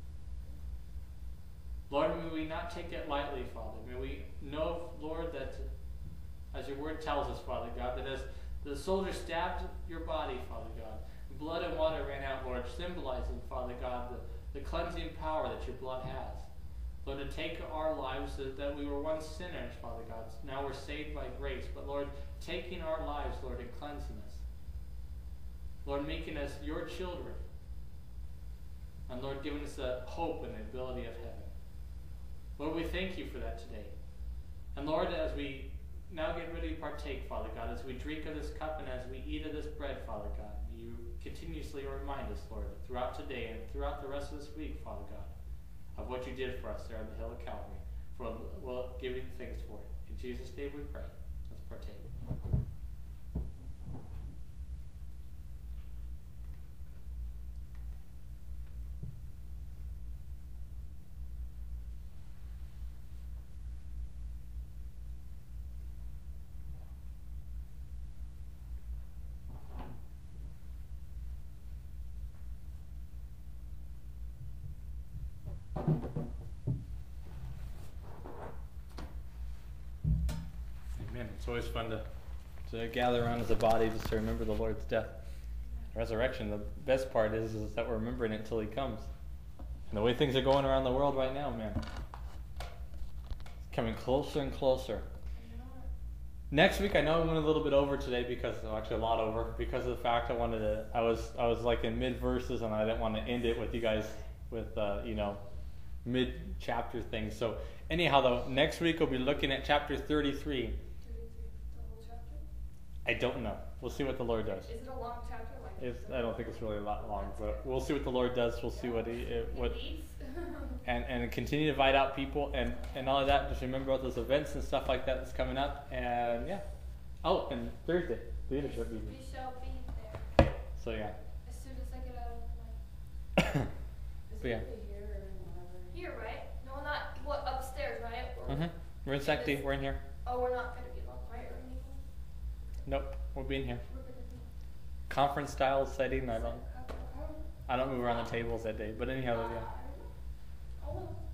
Lord, may we not take it lightly, Father. May we know, Lord, that as your word tells us, Father God, that as the soldier stabbed your body, Father God, blood and water ran out, Lord, symbolizing, Father God, the cleansing power that your blood has. Lord, to take our lives that we were once sinners, Father God, now we're saved by grace, but Lord, taking our lives, Lord, and cleansing us. Lord, making us your children. And Lord, giving us the hope and the ability of heaven. Lord, we thank you for that today. And Lord, as we now get ready to partake, Father God, as we drink of this cup and as we eat of this bread, Father God, you continuously remind us, Lord, throughout today and throughout the rest of this week, Father God, of what you did for us there on the hill of Calvary. For we'll give you thanks for it. In Jesus' name we pray. Let's partake. Amen. It's always fun to gather around as a body just to remember the Lord's death. Resurrection, the best part is that we're remembering it until he comes. And the way things are going around the world right now, man, it's coming closer and closer. Next week, I know I went a little bit over today because, well, actually a lot over, because of the fact I was like in mid verses and I didn't want to end it with you guys with, mid chapter things. So anyhow, though, next week we'll be looking at chapter 33. The whole chapter? I don't know. We'll see what the Lord does. Is it a long chapter? I don't think it's really that long, but we'll see what the Lord does. We'll see what and continue to invite out people and all of that. Just remember all those events and stuff like that that's coming up. And yeah. Oh, and Thursday, leadership meeting. We shall be there. So yeah. As soon as I get out of my... But yeah. Here, right? No, not upstairs, right? Or We're in Sec D. We're in here. Oh, we're not going to be long quiet or anything? Nope. We'll be in here. We're going to be... Conference style setting. I don't move around the tables that day. But anyhow, yeah. Oh, well.